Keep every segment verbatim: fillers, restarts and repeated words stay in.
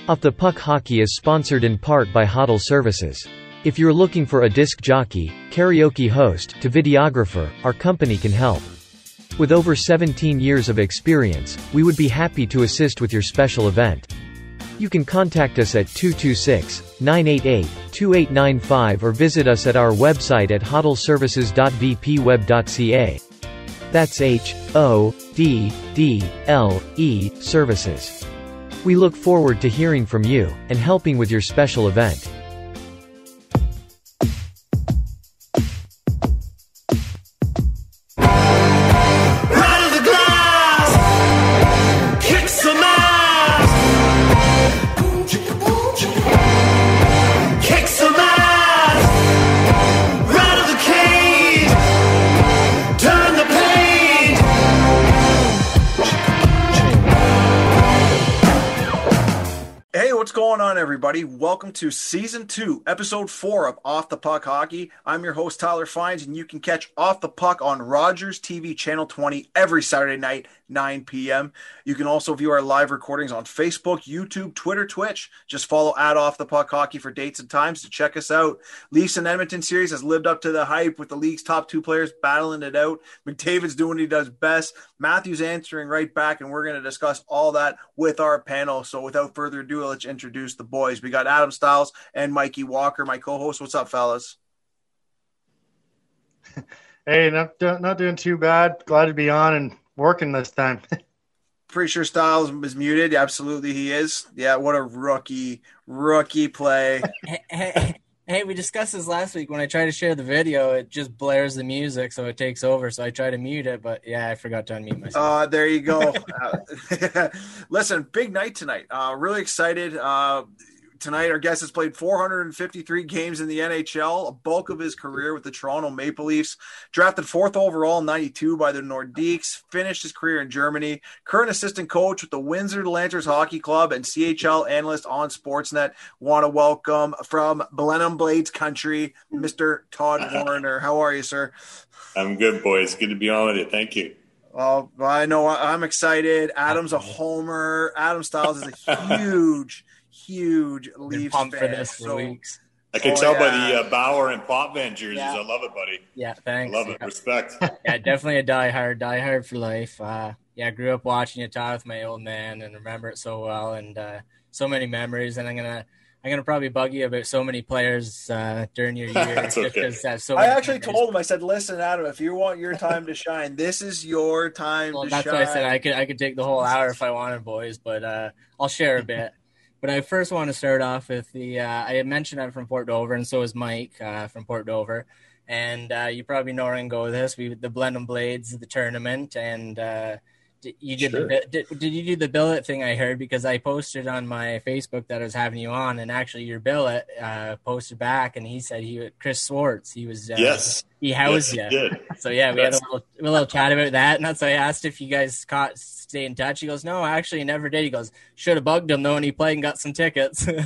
Off the Puck Hockey is sponsored in part by Huddle Services. If you're looking for a disc jockey, karaoke host, to videographer, our company can help. With over seventeen years of experience, we would be happy to assist with your special event. You can contact us at two two six, nine eight eight, two eight nine five or visit us at our website at huddle services dot v p web dot c a. That's H O D D L E Services. We look forward to hearing from you and helping with your special event. What's going on, everybody? Welcome to Season two, Episode four of Off the Puck Hockey. I'm your host, Tyler Fines, and you can catch Off the Puck on Rogers T V Channel twenty every Saturday night, nine p.m. You can also view our live recordings on Facebook, YouTube, Twitter, Twitch. Just follow at Off the Puck Hockey for dates and times to check us out. Leafs and Edmonton series has lived up to the hype with the league's top two players battling it out. McDavid's doing what he does best. Matthews answering right back, and we're going to discuss all that with our panel. So without further ado, let's introduce the boys. We got Adam Stiles and Mikey Walker, my co-host. What's up, fellas? Hey, not not doing too bad. Glad to be on and working this time. Pretty sure Stiles is muted. Absolutely, he is. Yeah, what a rookie, rookie play. Hey, hey, hey, we discussed this last week. When I try to share the video, it just blares the music, so it takes over. So I try to mute it, but yeah, I forgot to unmute myself. Uh, there you go. uh, listen, big night tonight. Uh, really excited. Uh, Tonight, our guest has played four hundred fifty-three games in the N H L, a bulk of his career with the Toronto Maple Leafs. Drafted fourth overall in ninety-two by the Nordiques, finished his career in Germany. Current assistant coach with the Windsor Lancers Hockey Club and C H L analyst on Sportsnet. Want to welcome from Blenheim Blades country, Mister Todd Warner. How are you, sir? I'm good, boys. Good to be on with you. Thank you. Well, I know I'm excited. Adam's a homer. Adam Stiles is a huge huge Leafs fan. For this for so, weeks. I can oh, tell yeah. by the uh, Bauer and Potvin jerseys. Yeah. I love it, buddy. Yeah, thanks. I love it. Yeah. Respect. Yeah, definitely a diehard, diehard for life. Uh, yeah, I grew up watching it, talk with my old man, and remember it so well, and uh, so many memories. And I'm gonna, I'm gonna probably bug you about so many players uh, during your year. That's okay. Just uh, so I many actually memories. told him. I said, "Listen, Adam, if you want your time to shine, this is your time Well, to that's shine." why I said I could, I could take the whole hour if I wanted, boys. But uh, I'll share a bit. But I first want to start off with the, uh, I had mentioned I'm from Port Dover, and so is Mike uh, from Port Dover. And uh, you probably know where I can go with this. We the Blenheim Blades, the tournament, and uh, did, you did, Sure. the, did, did you do the billet thing I heard? Because I posted on my Facebook that I was having you on, and actually your billet uh, posted back, and he said he Chris Swartz, he was, uh, Yes. he housed yes, you. he did. So yeah, we That's- had a little, a little chat about that, and that's why I asked if you guys caught stay in touch. He goes, no, actually, he never did. He goes, should have bugged him though, and he played and got some tickets. So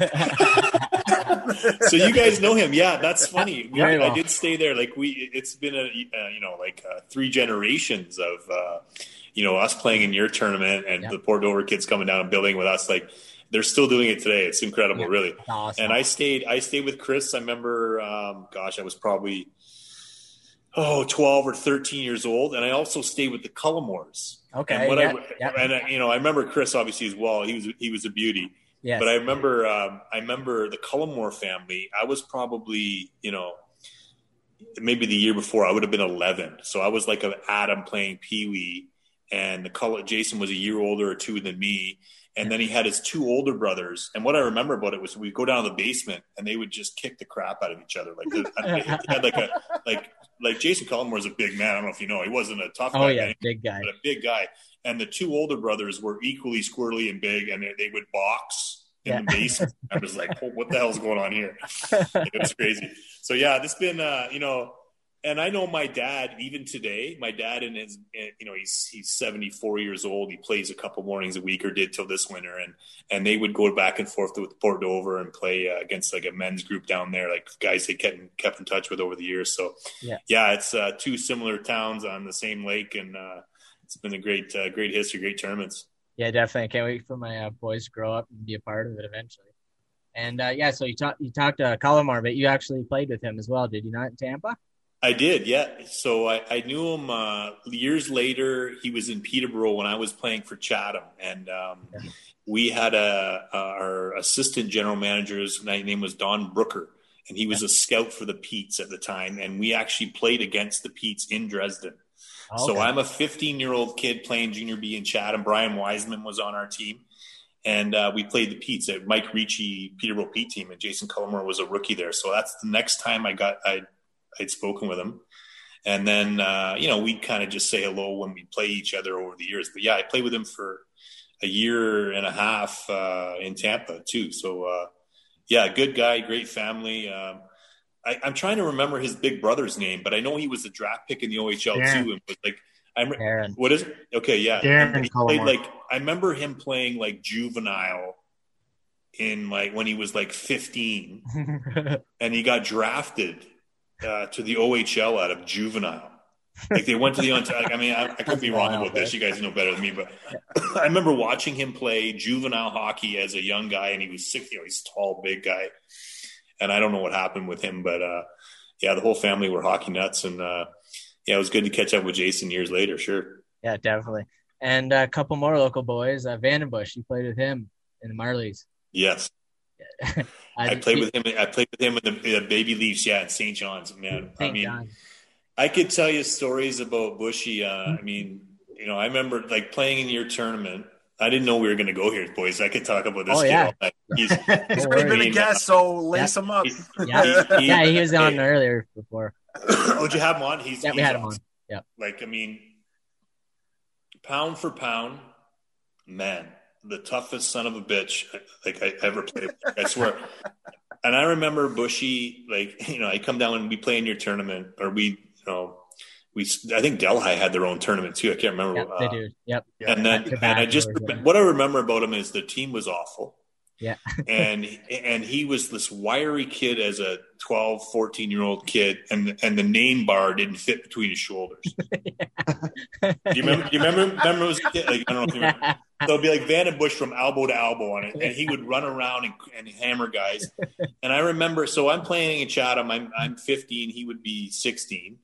you guys know him. Yeah, that's funny. We, Very well. I did stay there. Like we, it's been a uh, you know like uh, three generations of uh, you know us playing in your tournament and Yep. the Port Dover kids coming down and building with us. Like they're still doing it today. It's incredible, Yeah. really. Awesome. And I stayed. I stayed with Chris. I remember. Um, gosh, I was probably oh twelve or thirteen years old, and I also stayed with the Cullimores. Okay, And what yeah, I, yeah. and I, you know, I remember Chris obviously as well. He was he was a beauty. Yes. But I remember, um, I remember the Cullimore family. I was probably, you know, maybe the year before. I would have been eleven. So I was like an Adam playing Pee Wee, and the Cull- Jason was a year older or two than me. And then he had his two older brothers. And what I remember about it was we'd go down to the basement and they would just kick the crap out of each other. Like they had like a like like Jason Cullimore was a big man. I don't know if you know, he wasn't a tough guy, Oh yeah, big guy. but a big guy. And the two older brothers were equally squirrely and big, and they, they would box in Yeah. the basement. I was like, oh, what the hell's going on here? It was crazy. So yeah, this been uh, you know. And I know my dad, even today, my dad in his, you know, he's he's seventy-four years old. He plays a couple mornings a week, or did till this winter. And and they would go back and forth with Port Dover and play uh, against like a men's group down there, like guys they kept kept in touch with over the years. So Yeah. yeah, it's uh, two similar towns on the same lake, and uh, it's been a great uh, great history, great tournaments. Yeah, definitely. I can't wait for my uh, boys to grow up and be a part of it eventually. And uh, yeah, so you talked you talked to Cullimore, but you actually played with him as well, did you not, in Tampa? I did, yeah. So I, I knew him uh, years later. He was in Peterborough when I was playing for Chatham, and um, Yeah. we had a, a our assistant general manager's name was Don Brooker, and he was a scout for the Petes at the time, and we actually played against the Petes in Dresden. Oh, So okay. I'm a fifteen-year-old kid playing junior B in Chatham. Brian Wiseman was on our team, and uh, we played the Petes. Uh, Mike Ricci, Peterborough Pete team, and Jason Cullimore was a rookie there. So that's the next time I got I. I'd spoken with him. And then, uh, you know, we'd kind of just say hello when we play each other over the years. But yeah, I played with him for a year and a half uh, in Tampa too. So uh, yeah, good guy, great family. Um, I, I'm trying to remember his big brother's name, but I know he was a draft pick in the O H L Darren. too. And was like, I'm Darren. what is it? Okay, yeah. Darren And he played Cullimore. like I remember him playing like juvenile in like when he was like fifteen, and he got drafted uh, to the O H L out of juvenile. Like they went to the I mean, I, I could be wrong about this. You guys know better than me, but I remember watching him play juvenile hockey as a young guy, and he was six. You know, he's a tall, big guy, and I don't know what happened with him, but uh, yeah, the whole family were hockey nuts, and uh, yeah, it was good to catch up with Jason years later. Sure. Yeah, definitely. And a couple more local boys. Uh, Vandenbush, you played with him in the Marlies. Yes. I, I played with him. I played with him in the, the Baby Leafs, yeah, in Saint John's. Man, I Saint mean, John. I could tell you stories about Bushy. Uh, I mean, you know, I remember like playing in your tournament. I didn't know we were going to go here, boys. I could talk about this Oh, kid yeah. all night. He's, He's Don't already worry. been a guest, so lace him up. he- Yeah, he- yeah, he was on okay. earlier before. Oh, did you have him on? He's, Yeah, we he's had him on. awesome. Yeah. Like, I mean, pound for pound, man, the toughest son of a bitch like I ever played. I swear. And I remember Bushy, like, you know, I come down and we play in your tournament, or we, you know, we. I think Delhi had their own tournament too. I can't remember. Yep, they do. Yep. And then, Back to and I back just doors, yeah. what I remember about him is the team was awful. Yeah. and and he was this wiry kid as a twelve, fourteen year old kid, and and the name bar didn't fit between his shoulders. Do you remember? Do you remember? Remember, it was a kid? Like, I don't know if you remember. So it'd be like Van and Bush from elbow to elbow on it, and he would run around and, and hammer guys. And I remember, so I'm playing in Chatham. I'm I'm fifteen. He would be sixteen,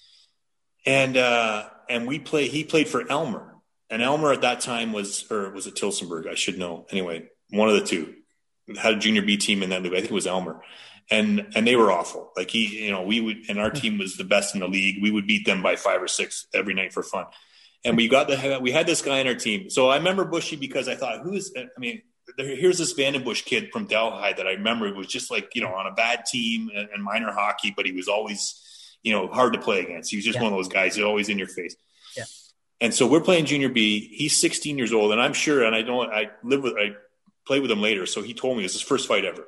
and uh, and we play. He played for Elmer, and Elmer at that time was, or was it Tilsonburg? I should know. Anyway, one of the two had a junior B team in that league. I think it was Elmer, and and they were awful. Like he, you know, we would, and our team was the best in the league. We would beat them by five or six every night for fun. And we got the we had this guy in our team. So I remember Bushy because I thought, who is? I mean, here's this Vandenbush kid from Delhi that I remember was just like, you know, on a bad team and, and minor hockey, but he was always, you know, hard to play against. He was just Yeah. one of those guys, he's always in your face. Yeah. And so we're playing junior B. He's sixteen years old, and I'm sure, and I don't, I live with, I play with him later. So he told me it was his first fight ever.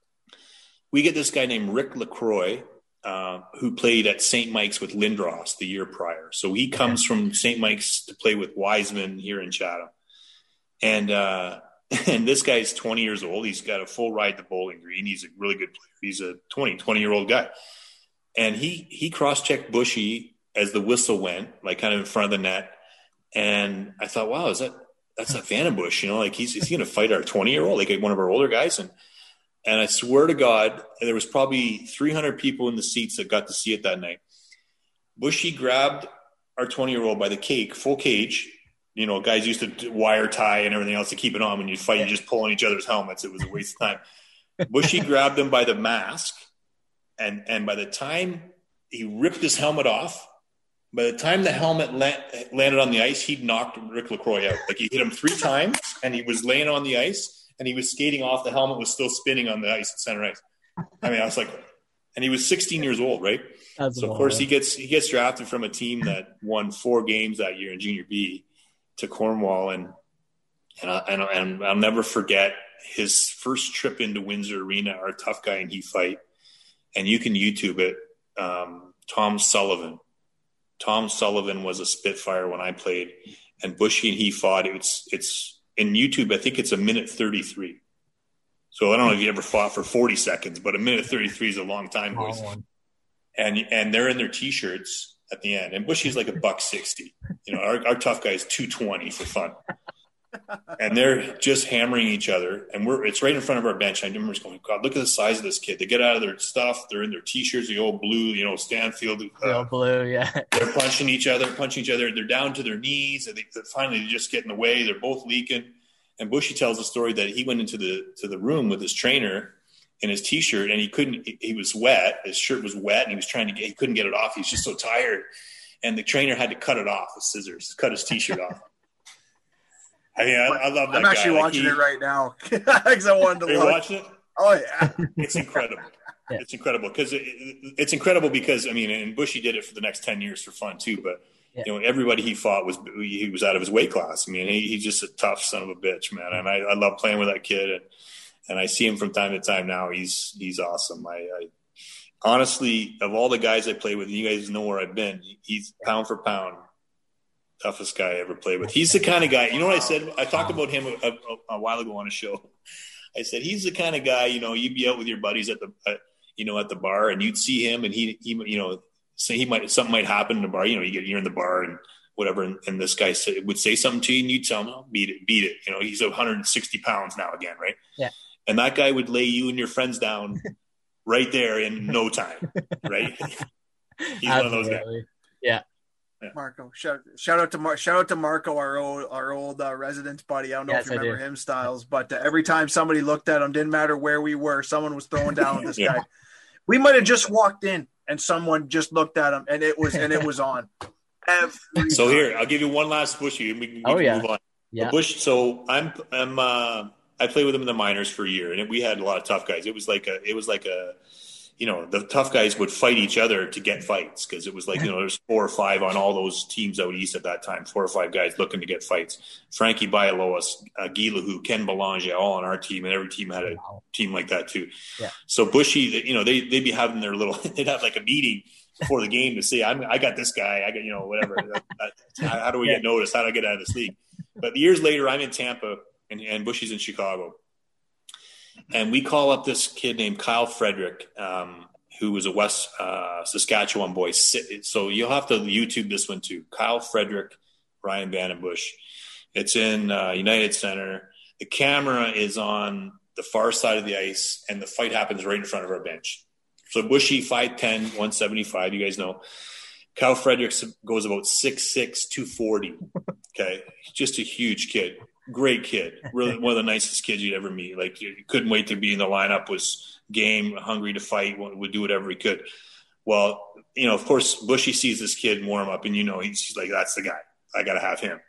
We get this guy named Rick LaCroix. Uh, who played at Saint Mike's with Lindros the year prior. So he comes from Saint Mike's to play with Wiseman here in Chatham. And uh, and this guy's twenty years old. He's got a full ride to Bowling Green. He's a really good player. He's a twenty, twenty-year-old guy. And he he cross-checked Bushy as the whistle went, like kind of in front of the net. And I thought, wow, is that that's a Vandenbush, you know, like he's, is he going to fight our twenty-year-old, like one of our older guys? And And I swear to God, there was probably three hundred people in the seats that got to see it that night. Bushy grabbed our twenty-year-old by the cake, full cage. You know, guys used to wire tie and everything else to keep it on. When you fight, you just pull on each other's helmets. It was a waste of time. Bushy grabbed him by the mask, and and by the time he ripped his helmet off, by the time the helmet la- landed on the ice, he'd knocked Rick LaCroix out. Like he hit him three times, and he was laying on the ice. And he was skating off. The helmet was still spinning on the ice at center ice. I mean, I was like, and he was sixteen years old, right? That's so of course he gets he gets drafted from a team that won four games that year in junior B to Cornwall, and and I, and, and I'll never forget his first trip into Windsor Arena. Our tough guy and he fight, and you can YouTube it. Um, Tom Sullivan. Tom Sullivan was a Spitfire when I played, and Bushy and he fought. It's it's. In YouTube, I think it's a minute thirty-three. So I don't know if you ever fought for forty seconds, but a minute thirty-three is a long time, boys. And and they're in their T-shirts at the end. And Bushy's like a buck sixty. You know, our, our tough guy is two twenty for fun. and they're just hammering each other. And we're it's right in front of our bench. I remember just going, God, look at the size of this kid. They get out of their stuff. They're in their T-shirts, the old blue, you know, Stanfield. The Uh, old blue, yeah. they're punching each other, punching each other. They're down to their knees. And they, finally, they just get in the way. They're both leaking. And Bushy tells the story that he went into the to the room with his trainer in his T-shirt, and he couldn't. He, he was wet. His shirt was wet, and he was trying to get. He couldn't get it off. He was just so tired, and the trainer had to cut it off with scissors, cut his T-shirt off. I mean, I, I love that. I'm actually guy. watching like he, it right now because I wanted to are you look. watching it? Oh yeah, It's incredible. Yeah. It's incredible because it, it's incredible because I mean, and Bushy did it for the next ten years for fun too. But Yeah. you know, everybody he fought was he was out of his weight class. I mean, he, he's just a tough son of a bitch, man. And I, I love playing with that kid, and and I see him from time to time now. He's he's awesome. I, I honestly, of all the guys I play with, you guys know where I've been. He's pound for pound toughest guy I ever played with. He's the kind of guy. You know what I said? I talked about him a, a, a while ago on a show. I said he's the kind of guy. You know, you'd be out with your buddies at the, at, you know, at the bar, and you'd see him, and he, he, you know, say he might something might happen in the bar. You know, you get you're in the bar and whatever, and, and this guy say, would say something to you, and you'd tell him, oh, "Beat it, beat it." You know, he's one hundred sixty pounds now again, right? Yeah. And that guy would lay you and your friends down right there in no time, right? He's one of those guys. Yeah. Yeah. Marco, shout shout out to Mar- shout out to Marco, our old our old uh, resident buddy. I don't know Yes, if you I remember do. him, Styles, but uh, every time somebody looked at him, didn't matter where we were, someone was throwing down with this Yeah. guy. We might have just walked in and someone just looked at him, and it was and it was on. Every So time. here, I'll give you one last Bushy, and we can, we Oh, can yeah. move on. Yeah. The Bush. So I'm I'm uh, I played with him in the minors for a year, and it, we had a lot of tough guys. It was like a it was like a you know the tough guys would fight each other to get fights because it was like you know there's four or five on all those teams out east at that time, four or five guys looking to get fights. Frankie Bialowas, uh, Guy Lahou, Ken Belanger, all on our team, and every team had a Wow. team like that too. Yeah. So Bushy, you know, they they'd be having their little they'd have like a meeting before the game to say, I'm, I got this guy, I got, you know, whatever. That, that, how, how do we get noticed? How do I get out of this league? But years later, I'm in Tampa and, and Bushy's in Chicago. And we call up this kid named Kyle Frederick, um, who was a West uh, Saskatchewan boy. So you'll have to YouTube this one too. Kyle Frederick, Ryan Vandenbush. It's in uh, United Center. The camera is on the far side of the ice, and the fight happens right in front of our bench. So Bushy, five ten, one seventy-five, you guys know. Kyle Fredericks goes about six six, two forty. Okay. Just a huge kid. Great kid. Really one of the nicest kids you'd ever meet. Like, you couldn't wait to be in the lineup, was game, hungry to fight, would do whatever he could. Well, you know, of course, Bushy sees this kid warm up, and, you know, he's like, that's the guy. I got to have him.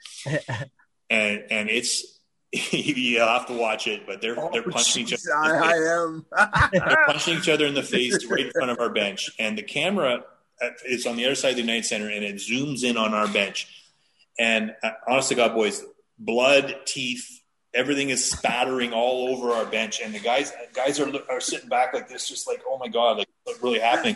and and it's, you'll have to watch it, but they're they're Oh, punching each geez, other. I, I am. They're punching each other in the face right in front of our bench, and the camera is on the other side of the United Center, and it zooms in on our bench. And uh, honest to God, boys, blood, teeth, everything is spattering all over our bench, and the guys guys are are sitting back like this, just like, oh my God, like what's really happening?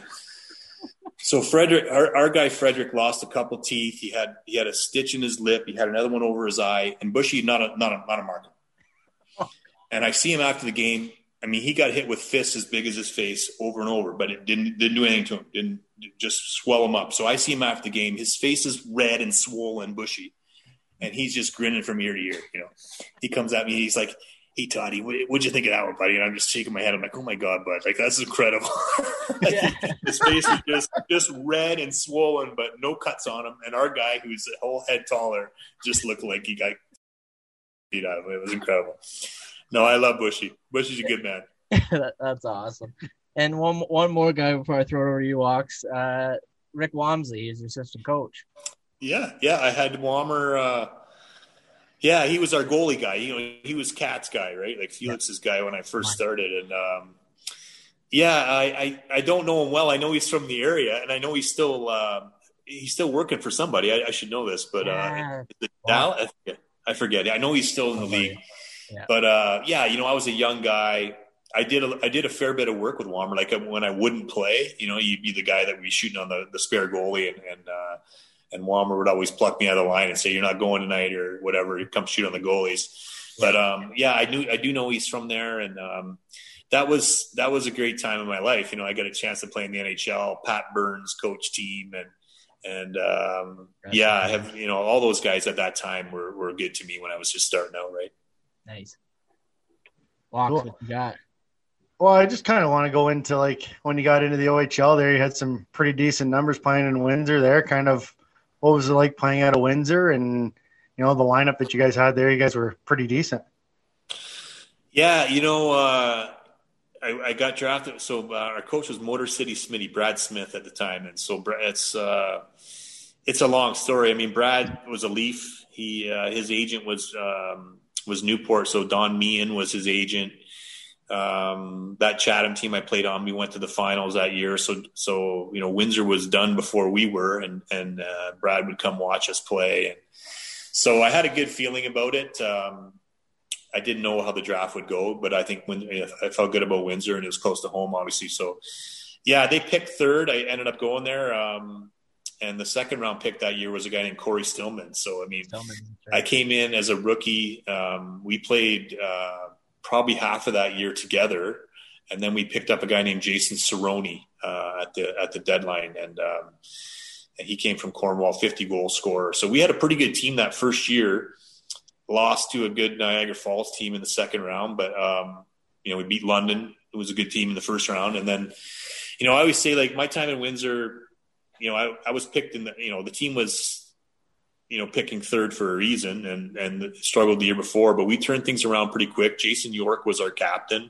So Frederick, our, our guy Frederick, lost a couple teeth. He had he had a stitch in his lip. He had another one over his eye. And Bushy, not a not a not a marker. And I see him after the game. I mean, he got hit with fists as big as his face over and over, but it didn't didn't do anything to him. Didn't just swell him up. So I see him after the game. His face is red and swollen, Bushy, and he's just grinning from ear to ear. You know, he comes at me. He's like, "Hey, Toddy, what, what'd you think of that one, buddy?" And I'm just shaking my head. I'm like, "Oh my God, bud! Like, that's incredible." Like, Yeah. his face is just just red and swollen, but no cuts on him. And our guy, who's a whole head taller, just looked like he got beat out of him. It was incredible. No, I love Bushy. Bushy's a good man. that, that's awesome. And one one more guy before I throw it over to you, Walks. Uh, Rick Wamsley is your assistant coach. Yeah, yeah. I had Wammer. Uh, yeah, he was our goalie guy. You know, he was Cat's guy, right? Like Felix's guy when I first started. And um, yeah, I, I I don't know him well. I know he's from the area, and I know he's still uh, he's still working for somebody. I, I should know this, but uh, Yeah. is it Dal- I forget. I forget. I know he's still in the Somebody. league. Yeah. But uh, yeah, you know, I was a young guy. I did a, I did a fair bit of work with Wammer. Like when I wouldn't play, you know, you'd be the guy that would be shooting on the, the spare goalie, and and uh, and Wammer would always pluck me out of the line and say, "You're not going tonight," or whatever. He'd come shoot on the goalies. But um, yeah, I knew I do know he's from there, and um, that was that was a great time in my life. You know, I got a chance to play in the N H L. Pat Burns coach team, and And um, yeah, I have, you know, all those guys at that time were, were good to me when I was just starting out. Right. Nice. Walks, Cool. what you got? Well, I just kind of want to go into like when you got into the O H L there, you had some pretty decent numbers playing in Windsor there. Kind of what was it like playing out of Windsor, and, you know, the lineup that you guys had there, you guys were pretty decent. Yeah. You know, uh, I, I got drafted. So uh, our coach was Motor City Smitty, Brad Smith at the time. And so it's, uh, it's a long story. I mean, Brad was a Leaf. He, uh, his agent was, um, was Newport. So Don Meehan was his agent. Um, that Chatham team I played on, we went to the finals that year. So, so, you know, Windsor was done before we were, and, and, uh, Brad would come watch us play. And so I had a good feeling about it. Um, I didn't know how the draft would go, but I think when I felt good about Windsor, and it was close to home, obviously. So yeah, they picked third. I ended up going there. Um, and the second round pick that year was a guy named Corey Stillman. So, I mean, Stillman, sure. I came in as a rookie. Um, we played, uh, probably half of that year together. And then we picked up a guy named Jason Cerrone, uh, at the, at the deadline. And, um, and he came from Cornwall, fifty goal scorer. So we had a pretty good team that first year, lost to a good Niagara Falls team in the second round. But, um, you know, we beat London. It was a good team in the first round. And then, you know, I always say, like, my time in Windsor, you know, I, I was picked in the, you know, the team was, you know, picking third for a reason, and, and struggled the year before, but we turned things around pretty quick. Jason York was our captain.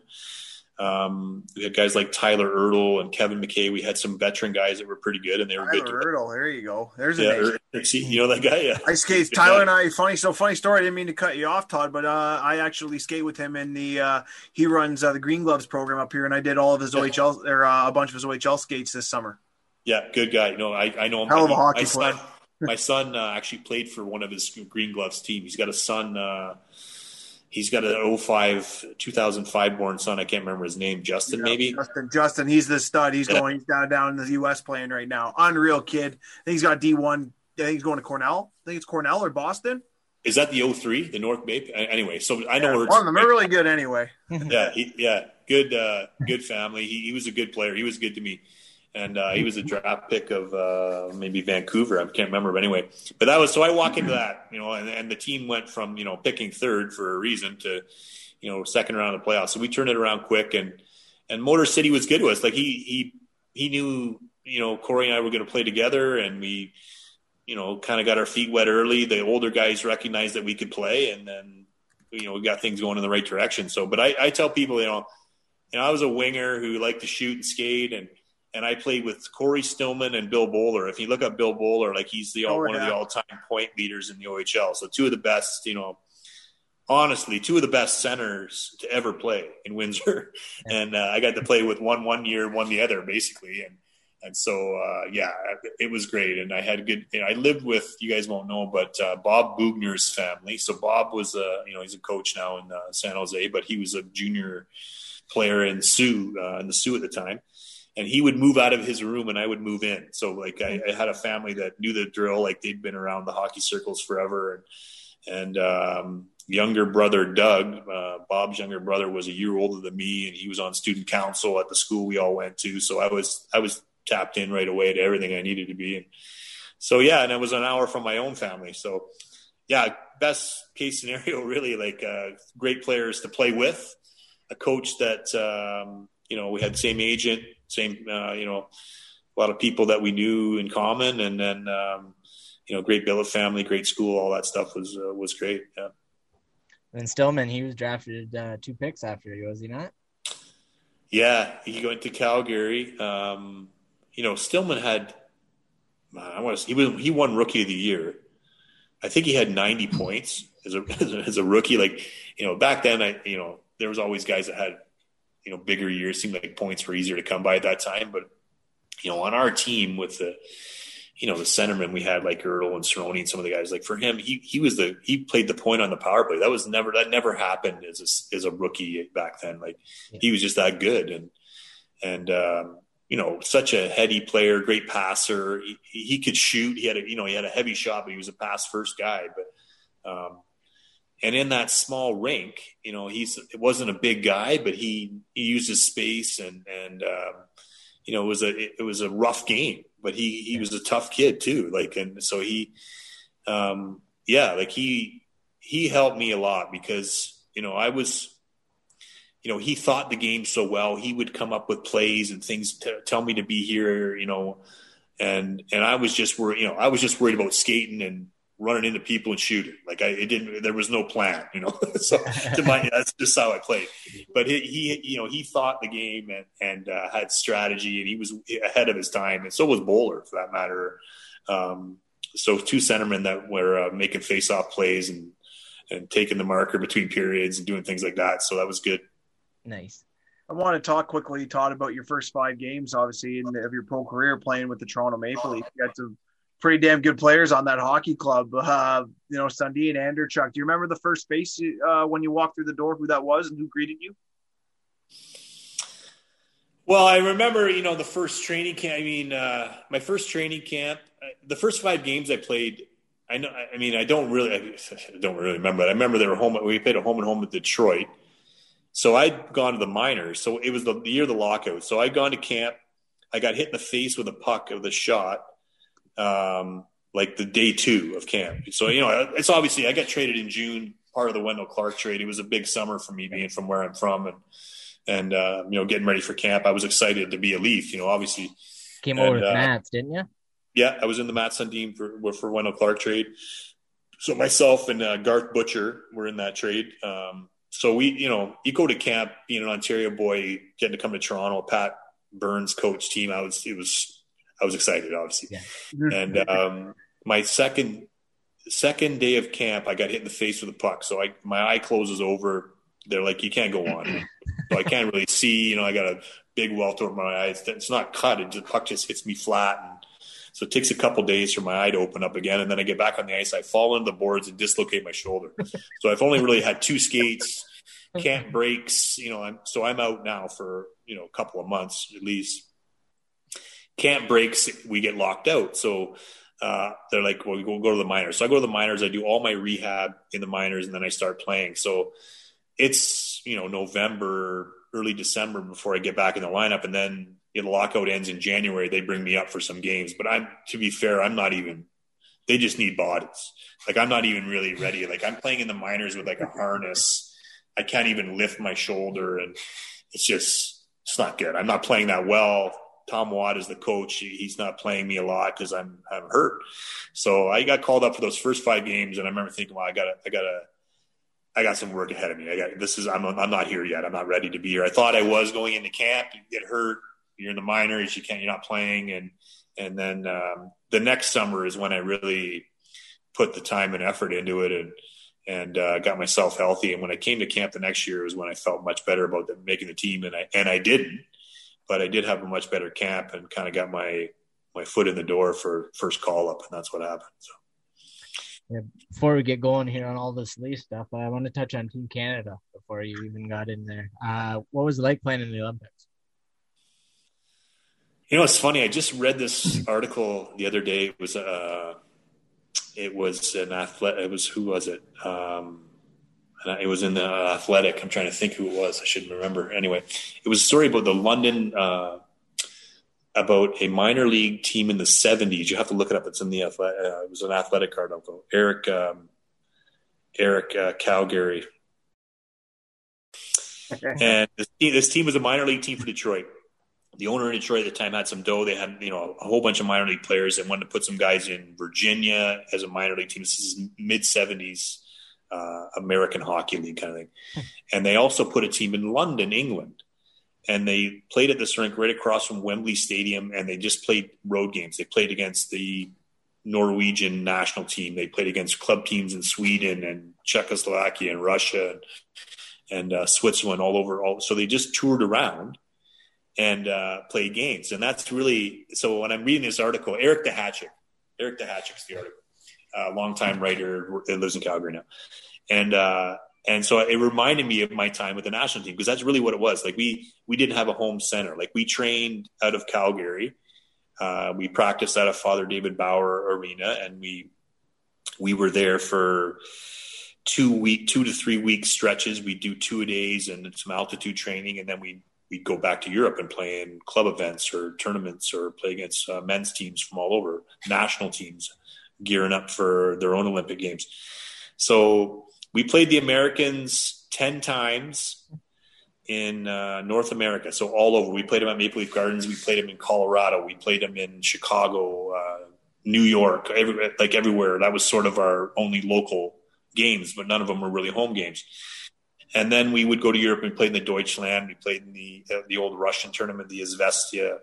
Um, we had guys like Tyler Ertl and Kevin McKay. We had some veteran guys that were pretty good, and they were Tyler good. Tyler Ertl, there you go. There's a yeah, name. Er, see, you know that guy? Yeah. I skate. Tyler and I, funny, so funny story. I didn't mean to cut you off, Todd, but uh, I actually skate with him in the, uh, he runs uh, the Green Gloves program up here, and I did all of his O H L, or uh, a bunch of his O H L skates this summer. Yeah, good guy. No, I, I know him. Hell of a hockey my player. Son, my son uh, actually played for one of his Green Gloves team. He's got a son. Uh, he's got an oh five, two thousand five born son. I can't remember his name. Justin, yeah, maybe? Justin. Justin. He's the stud. He's going he's down, down in the U S playing right now. Unreal kid. I think he's got D one. I think he's going to Cornell. I think it's Cornell or Boston. Is that the oh three, the North Bay? Anyway, so I know yeah, where one of them are really good anyway. yeah, he, yeah, good, uh, good family. He, he was a good player. He was good to me. And uh, he was a draft pick of uh, maybe Vancouver. I can't remember. But anyway, but that was, so I walk into that, you know, and, and the team went from, you know, picking third for a reason to, you know, second round of the playoffs. So we turned it around quick, and, and Motor City was good to us. Like he, he, he knew, you know, Corey and I were going to play together, and we, you know, kind of got our feet wet early. The older guys recognized that we could play, and then, you know, we got things going in the right direction. So, but I, I tell people, you know, you know, I was a winger who liked to shoot and skate, and, And I played with Corey Stillman and Bill Bowler. If you look up Bill Bowler, like he's the oh, one yeah. of the all-time point leaders in the O H L. So two of the best, you know, honestly, two of the best centers to ever play in Windsor. Yeah. And uh, I got to play with one one year, one the other, basically. And and so uh, yeah, it was great. And I had good. You know, I lived with, you guys won't know, but uh, Bob Bugner's family. So Bob was a, you know, he's a coach now in uh, San Jose, but he was a junior player in Sioux uh, in the Sioux at the time. And he would move out of his room and I would move in. So like I, I had a family that knew the drill, like they'd been around the hockey circles forever. And, and um, younger brother, Doug, uh, Bob's younger brother, was a year older than me, and he was on student council at the school we all went to. So I was, I was tapped in right away to everything I needed to be. And so, yeah. And I was an hour from my own family. So yeah, best case scenario, really, like uh, great players to play with, a coach that, um, you know, we had the same agent, same, uh, you know, a lot of people that we knew in common, and then, um, you know, great billet family, great school, all that stuff was, uh, was great. Yeah. And Stillman, he was drafted uh, two picks after you, was he not? Yeah. He went to Calgary. Um, you know, Stillman had, I want to, he was, he won Rookie of the Year. I think he had ninety points as a, as a, as a rookie. Like, you know, back then I, you know, there was always guys that had, you know, bigger years. Seemed like points were easier to come by at that time. But, you know, on our team with the, you know, the centermen, we had like Ertl and Cerrone and some of the guys. Like for him, he he was the he played the point on the power play. That was never that never happened as a, as a rookie back then. Like yeah. He was just that good, and and um, you know, such a heady player, great passer. He, he could shoot. He had a you know he had a heavy shot, but he was a pass first guy. But um, and in that small rink, you know, he's it wasn't a big guy, but he he used his space, and and um, you know, it was a it was a rough game. but he, he was a tough kid too. Like, and so he, um, yeah, like he, he helped me a lot because, you know, I was, you know, he thought the game so well. He would come up with plays and things to tell me to be here, you know, and, and I was just worried, you know, I was just worried about skating and running into people and shooting. Like I, it didn't, there was no plan, you know, so to my, that's just how I played. But he, he you know, he thought the game and, and uh, had strategy, and he was ahead of his time. And so was Bowler, for that matter. Um, so two centermen that were uh, making face-off plays and, and taking the marker between periods and doing things like that. So that was good. Nice. I want to talk quickly, Todd, about your first five games, obviously, in, of your pro career playing with the Toronto Maple Leafs. You got some pretty damn good players on that hockey club. Uh, you know, Sundin, Anderchuk. Do you remember the first face uh, when you walked through the door, who that was and who greeted you? Well, I remember, you know, the first training camp. I mean, uh, my first training camp, the first five games I played, I know, I mean, I don't really, I don't really remember. But I remember they were home. We played a home and home with Detroit. So I'd gone to the minors. So it was the, the year of the lockout. So I'd gone to camp. I got hit in the face with a puck of the shot. Um, like the day two of camp. So, you know, it's obviously, I got traded in June, part of the Wendell Clark trade. It was a big summer for me being from where I'm from and, and, uh, you know, getting ready for camp. I was excited to be a Leaf, you know, obviously. Came and, over with uh, Mats, didn't you? Yeah. I was in the Matt Sundin for, for Wendell Clark trade. So myself and uh, Garth Butcher were in that trade. Um, so we, you know, you go to camp being an Ontario boy, getting to come to Toronto, Pat Burns coach team. I was, it was, I was excited, obviously. Yeah. And um, my second second day of camp, I got hit in the face with a puck. So I my eye closes over. They're like, you can't go on. So I can't really see. You know, I got a big welt over my eyes. It's not cut. It, the puck just hits me flat. And so it takes a couple days for my eye to open up again. And then I get back on the ice. I fall into the boards and dislocate my shoulder. So I've only really had two skates, camp breaks. You know, I'm, so I'm out now for, you know, a couple of months at least. Camp breaks, we get locked out. So uh, they're like, well, we go, go to the minors. So I go to the minors. I do all my rehab in the minors, and then I start playing. So it's, you know, November, early December before I get back in the lineup. And then you know, the lockout ends in January. They bring me up for some games. But I'm, to be fair, I'm not even – they just need bodies. Like, I'm not even really ready. Like, I'm playing in the minors with, like, a harness. I can't even lift my shoulder. And it's just – it's not good. I'm not playing that well. Tom Watt is the coach. He's not playing me a lot because I'm I'm hurt. So I got called up for those first five games, and I remember thinking, well, I got I got I got some work ahead of me. I got this is I'm I'm not here yet. I'm not ready to be here. I thought I was going into camp. You get hurt. You're in the minors. You can't. You're not playing. And and then um, the next summer is when I really put the time and effort into it, and and uh, got myself healthy. And when I came to camp the next year was when I felt much better about the, making the team, and I and I didn't. But I did have a much better camp and kind of got my my foot in the door for first call up, and that's what happened. So, yeah, before we get going here on all this Leaf stuff, I want to touch on Team Canada before you even got in there. Uh, what was it like playing in the Olympics? You know, it's funny. I just read this article the other day. It was uh, it was an athlete. It was who was it? Um, It was in the Athletic. I'm trying to think who it was. I shouldn't remember. Anyway, it was a story about the London, uh, about a minor league team in the seventies. You have to look it up. It's in the Athletic. Uh, it was an Athletic article. Eric, um, Eric uh, Calgary. And this team, this team was a minor league team for Detroit. The owner in Detroit at the time had some dough. They had, you know, a whole bunch of minor league players and wanted to put some guys in Virginia as a minor league team. This is mid seventies. Uh, American Hockey League kind of thing. And they also put a team in London, England. And they played at this rink right across from Wembley Stadium, and they just played road games. They played against the Norwegian national team. They played against club teams in Sweden and Czechoslovakia and Russia and, and uh, Switzerland, all over. All, so they just toured around and uh, played games. And that's really – so when I'm reading this article, Eric DeHatchik, Eric DeHatchik's the article. A uh, longtime writer that lives in Calgary now. And, uh, and so it reminded me of my time with the national team, because that's really what it was. Like we, we didn't have a home center. Like we trained out of Calgary. Uh, we practiced out of Father David Bauer Arena, and we, we were there for two week, two to three week stretches. We do two a days and some altitude training. And then we, we'd go back to Europe and play in club events or tournaments or play against uh, men's teams from all over, national teams gearing up for their own Olympic Games. So we played the Americans ten times in uh, North America. So all over. We played them at Maple Leaf Gardens. We played them in Colorado. We played them in Chicago, uh, New York, every, like everywhere. That was sort of our only local games, but none of them were really home games. And then we would go to Europe and play in the Deutschland. We played in the uh, the old Russian tournament, the Izvestia,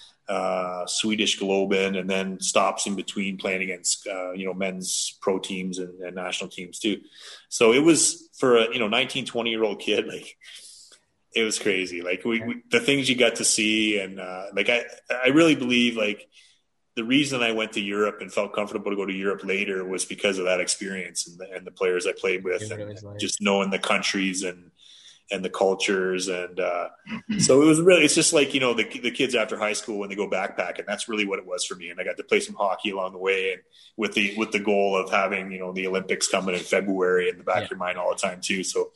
uh, Swedish Globen, and then stops in between playing against, uh, you know, men's pro teams and, and national teams too. So it was for a, you know, nineteen, twenty year old kid, like it was crazy. Like we, we the things you got to see. And uh, like, I, I really believe like the reason I went to Europe and felt comfortable to go to Europe later was because of that experience and the, and the players I played with, and like. Just knowing the countries and, and the cultures. And uh, so it was really, it's just like, you know, the, the kids after high school when they go backpacking, that's really what it was for me. And I got to play some hockey along the way, and with the, with the goal of having, you know, the Olympics coming in February in the back yeah. of your mind all the time too. So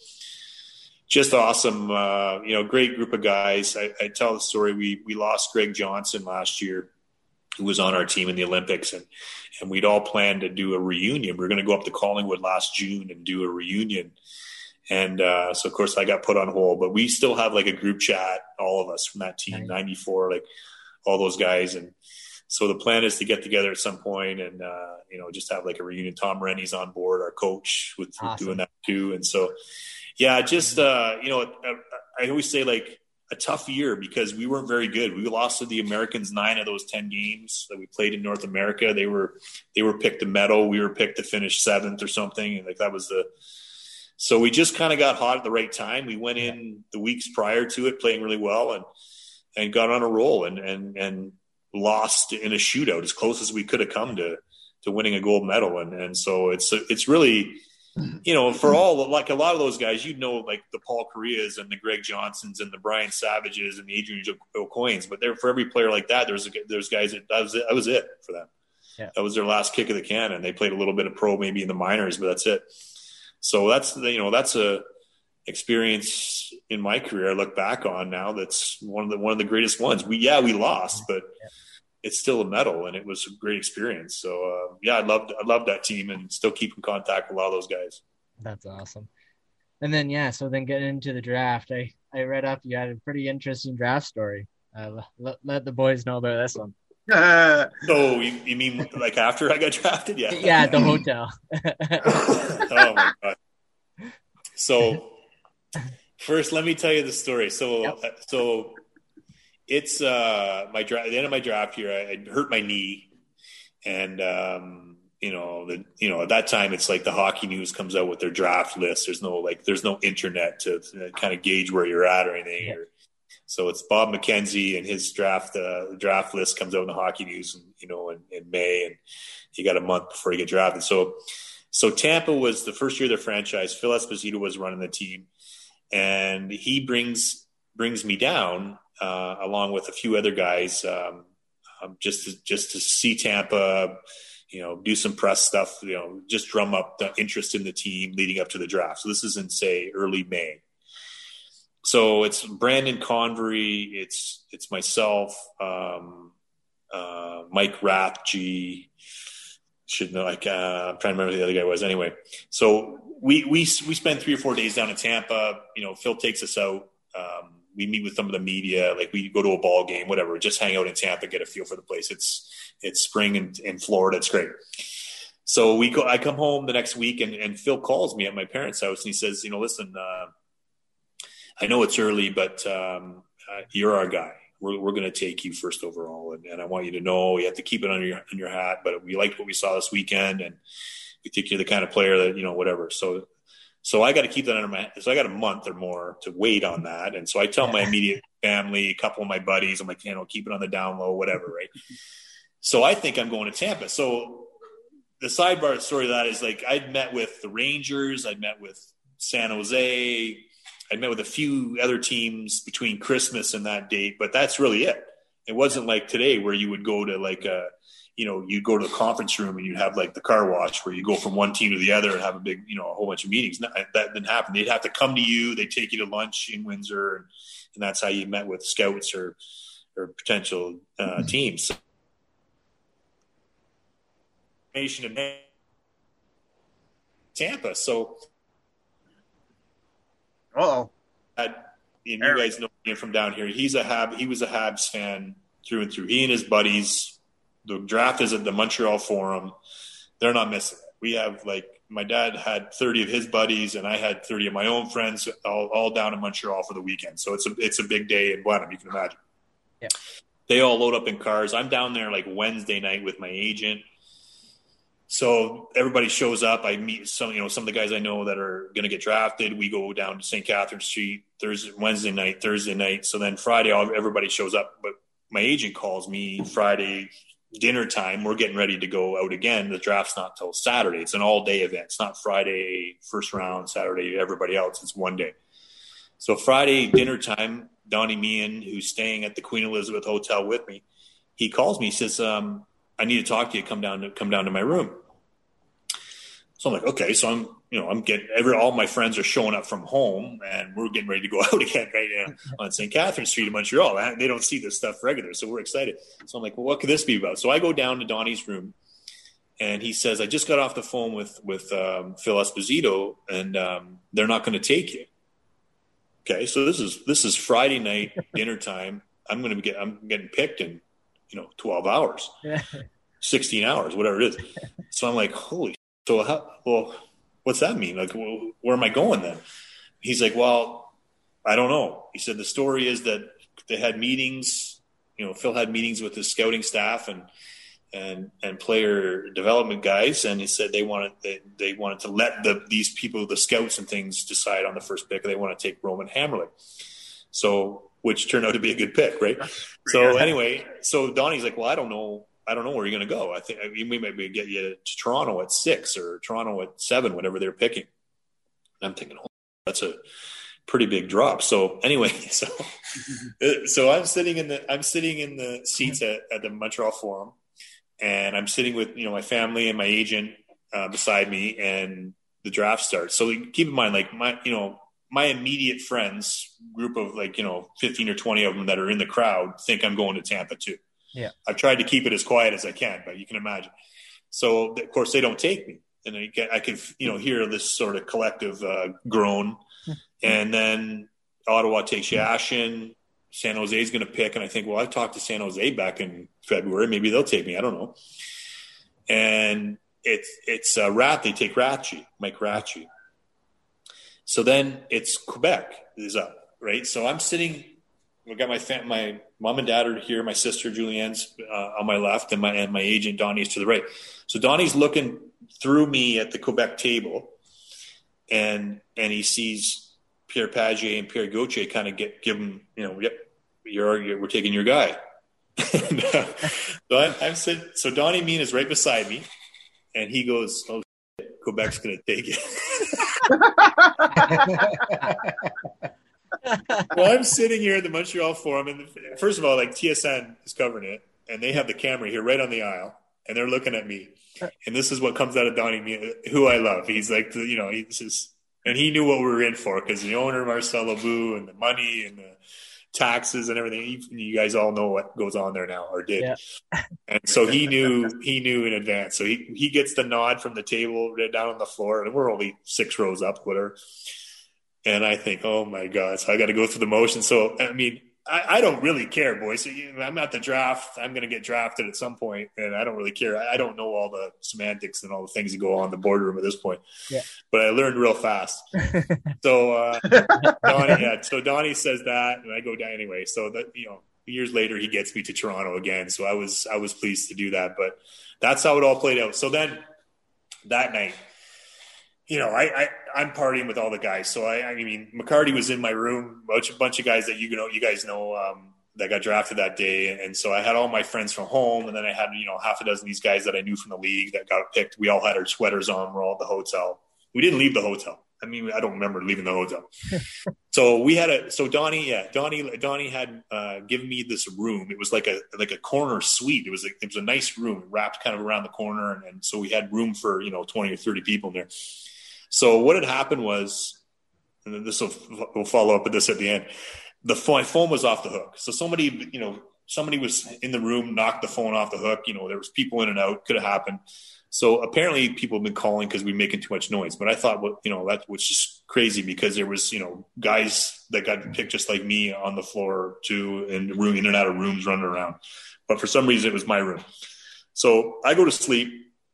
just awesome. Uh, you know, great group of guys. I, I tell the story. We, we lost Greg Johnson last year, who was on our team in the Olympics, and, and we'd all planned to do a reunion. We were going to go up to Collingwood last June and do a reunion. And uh, so, of course, I got put on hold. But we still have, like, a group chat, all of us from that team, ninety-four, like, all those guys. And so the plan is to get together at some point and, uh, you know, just have, like, a reunion. Tom Rennie's on board, our coach, with, awesome. with doing that too. And so, yeah, just, uh, you know, I, I always say, like, a tough year because we weren't very good. We lost to the Americans nine of those ten games that we played in North America. They were they were picked to medal. We were picked to finish seventh or something. And like that was the so we just kind of got hot at the right time. We went in the weeks prior to it playing really well and and got on a roll and and and lost in a shootout as close as we could have come to to winning a gold medal. And and so it's it's really, you know, for all, like a lot of those guys, you know, like the Paul Correas and the Greg Johnsons and the Brian Savages and the Adrian O'Coins, but there for every player like that, there's there's guys that that was it, that was it for them. Yeah. That was their last kick of the can, and they played a little bit of pro maybe in the minors, but that's it. So that's you know that's a experience in my career I look back on now. That's one of the one of the greatest ones. We yeah we lost, but yeah. It's still a medal, and it was a great experience. So, uh, yeah, I loved I loved that team and still keep in contact with a lot of those guys. That's awesome. And then, yeah, so then getting into the draft, I, I read up you had a pretty interesting draft story. Uh, let, let the boys know about this one. Uh, so, you, you mean like after I got drafted? Yeah. Yeah, at the hotel. Oh, my God. So, first, let me tell you the story. So, yep. uh, so – It's uh, my dra- at the end of my draft year. I, I hurt my knee, and um, you know, the you know at that time it's like the Hockey News comes out with their draft list. There's no like there's no internet to, to kind of gauge where you're at or anything. Yeah. Or, so it's Bob McKenzie and his draft uh, draft list comes out in the Hockey News, and you know, in, in May, and you got a month before you get drafted. So, so Tampa was the first year of their franchise. Phil Esposito was running the team, and he brings brings me down. Uh, along with a few other guys, um, um, just to, just to see Tampa, you know, do some press stuff, you know, just drum up the interest in the team leading up to the draft. So this is in, say, early May. So it's Brandon Convery, it's it's myself, um, uh, Mike Rathje, should know, like uh, I'm trying to remember who the other guy was. Anyway, so we we we spend three or four days down in Tampa. You know, Phil takes us out. Um, We meet with some of the media, like we go to a ball game, whatever, just hang out in Tampa, get a feel for the place. It's, it's spring in, in Florida. It's great. So we go, I come home the next week and, and Phil calls me at my parents' house and he says, you know, listen, uh, I know it's early, but um, uh, you're our guy. We're, we're going to take you first overall. And, and I want you to know you have to keep it under your, in your hat, but we liked what we saw this weekend and we think you're the kind of player that, you know, whatever. So, So I got to keep that under my – so I got a month or more to wait on that. And so I tell my immediate family, a couple of my buddies, I'm like, you know, keep it on the down low, whatever, right? So I think I'm going to Tampa. So the sidebar story of that is like I'd met with the Rangers. I'd met with San Jose. I'd met with a few other teams between Christmas and that date, but that's really it. It wasn't like today where you would go to like a – you know, you'd go to the conference room and you'd have like the car wash where you go from one team to the other and have a big, you know, a whole bunch of meetings. No, that didn't happen. They'd have to come to you. They'd take you to lunch in Windsor and, and that's how you met with scouts or or potential uh, teams. So, nation in Tampa. So, Uh-oh. and you guys know him from down here. He's a Hab. He was a Habs fan through and through. He and his buddies. The draft is at the Montreal Forum. They're not missing it. We have like my dad had thirty of his buddies, and I had thirty of my own friends, all, all down in Montreal for the weekend. So it's a it's a big day in Blenheim. You can imagine. Yeah. They all load up in cars. I'm down there like Wednesday night with my agent. So everybody shows up. I meet some, you know, some of the guys I know that are going to get drafted. We go down to Saint Catherine Street Thursday, Wednesday night, Thursday night. So then Friday, all, everybody shows up. But my agent calls me Friday dinner time. We're getting ready to go out again. The draft's not till Saturday. It's an all day event. It's not Friday first round, Saturday everybody else. It's one day. So Friday dinner time, Donnie Meehan, who's staying at the Queen Elizabeth Hotel with me, he calls me. He says, um, "I need to talk to you. Come down to come down to my room." So I'm like, okay. So I'm, you know, I'm getting every all my friends are showing up from home, and we're getting ready to go out again right now on Saint Catherine Street in Montreal. They don't see this stuff regular, so we're excited. So I'm like, well, what could this be about? So I go down to Donnie's room, and he says, "I just got off the phone with with um, Phil Esposito, and um, they're not going to take you." Okay, so this is this is Friday night dinner time. I'm going to get I'm getting picked in, you know, twelve hours, sixteen hours, whatever it is. So I'm like, holy. So how, well, what's that mean? Like, well, where am I going then? He's like, well, I don't know. He said the story is that they had meetings. You know, Phil had meetings with his scouting staff and and and player development guys, and he said they wanted they, they wanted to let the these people, the scouts and things, decide on the first pick. They want to take Roman Hammerling. So, which turned out to be a good pick, right? So anyway, so Donnie's like, well, I don't know. I don't know where you're going to go. I think I mean, we maybe get you to Toronto at six or Toronto at seven, whatever they're picking. And I'm thinking, oh, that's a pretty big drop. So anyway, so so I'm sitting in the I'm sitting in the seats at, at the Montreal Forum, and I'm sitting with, you know, my family and my agent uh, beside me, and the draft starts. So keep in mind, like my you know my immediate friends, group of like you know fifteen or twenty of them that are in the crowd, think I'm going to Tampa too. Yeah, I've tried to keep it as quiet as I can, but you can imagine. So of course they don't take me, and I can, I can you know hear this sort of collective uh, groan, and then Ottawa takes Yashin. San Jose's going to pick, and I think, well, I talked to San Jose back in February. Maybe they'll take me. I don't know. And it's it's uh, Rat. They take Ratchie, Mike Ratchie. So then it's Quebec is up, right? So I'm sitting. I've got my fam- my mom and dad are here. My sister Julianne's uh, on my left, and my and my agent Donnie's to the right. So Donnie's looking through me at the Quebec table, and and he sees Pierre Pagé and Pierre Gauthier kind of get give him, you know, yep, you're, you're we're taking your guy. and, uh, so I'm, I'm sitting. So Donnie Meehan is right beside me, and he goes, "Oh, shit, Quebec's going to take it." Well, I'm sitting here at the Montreal Forum, and first of all, like T S N is covering it, and they have the camera here right on the aisle, and they're looking at me, and this is what comes out of Donnie Meehan, who I love. He's like, you know, he's just, and he knew what we were in for because the owner Marcel Lebeau and the money and the taxes and everything. You guys all know what goes on there now, or did. Yeah. And so he knew he knew in advance. So he he gets the nod from the table right down on the floor, and we're only six rows up, whatever. And I think, oh my God, so I got to go through the motions. So, I mean, I, I don't really care, boys. So, you know, I'm at the draft. I'm going to get drafted at some point, and I don't really care. I, I don't know all the semantics and all the things that go on in the boardroom at this point. Yeah. But I learned real fast. so, uh, Donnie, yeah, so Donnie says that, and I go down anyway. So that, you know, years later, he gets me to Toronto again. So I was I was pleased to do that. But that's how it all played out. So then that night, you know, I, I, I'm partying with all the guys. So, I, I mean, McCarty was in my room, a bunch, a bunch of guys that you know, you guys know um, that got drafted that day. And so I had all my friends from home, and then I had, you know, half a dozen of these guys that I knew from the league that got picked. We all had our sweaters on. We're all at the hotel. We didn't leave the hotel. I mean, I don't remember leaving the hotel. So we had a, so Donnie, yeah, Donnie, Donnie had uh, given me this room. It was like a, like a corner suite. It was a, it was a nice room wrapped kind of around the corner. And, and so we had room for, you know, twenty or thirty people in there. So what had happened was, and this will we'll follow up with this at the end. the phone, my phone was off the hook. So somebody, you know, somebody was in the room, knocked the phone off the hook. You know, there was people in and out, could have happened. So apparently people have been calling because we were making too much noise. But I thought, well, you know, that was just crazy because there was, you know, guys that got picked just like me on the floor too, and room in and out of rooms running around. But for some reason, it was my room. So I go to sleep.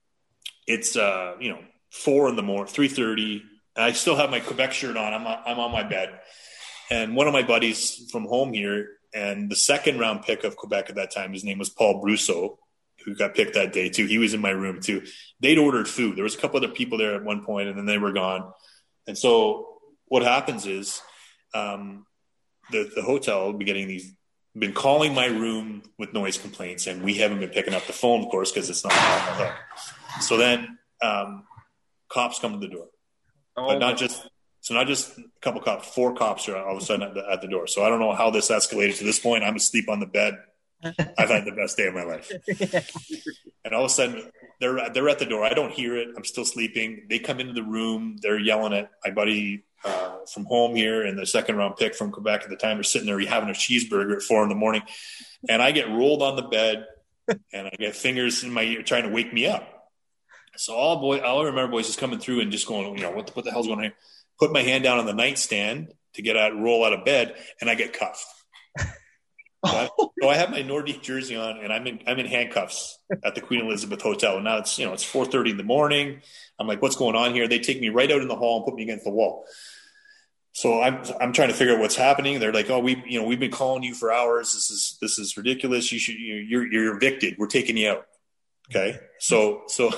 It's, uh, you know, four in the morning, three thirty. I still have my Quebec shirt on. I'm on, I'm on my bed. And one of my buddies from home here, and the second round pick of Quebec at that time, his name was Paul Brousseau, who got picked that day too. He was in my room too. They'd ordered food. There was a couple other people there at one point, and then they were gone. And so what happens is um, the, the hotel will be getting these, been calling my room with noise complaints, and we haven't been picking up the phone, of course, because it's not on the hook. So then um, cops come to the door. Oh, but not just so not just a couple cops, four cops are all of a sudden at the, at the door. So I don't know how this escalated to this point. I'm asleep on the bed. I've had the best day of my life. And all of a sudden they're they're at the door. I don't hear it. I'm still sleeping. They come into the room. They're yelling at my buddy uh, from home here and the second round pick from Quebec at the time. They're sitting there having a cheeseburger at four in the morning. And I get rolled on the bed and I get fingers in my ear trying to wake me up. So all boy, all I remember, boys, is coming through and just going, you know, what the, what the hell's going on here? Put my hand down on the nightstand to get out, roll out of bed, and I get cuffed. So I, so I have my Nordique jersey on, and I'm in I'm in handcuffs at the Queen Elizabeth Hotel. And now it's you know it's four thirty in the morning. I'm like, what's going on here? They take me right out in the hall and put me against the wall. So I'm I'm trying to figure out what's happening. They're like, oh, we you know we've been calling you for hours. This is this is ridiculous. You should you're you're evicted. We're taking you out. Okay, so so.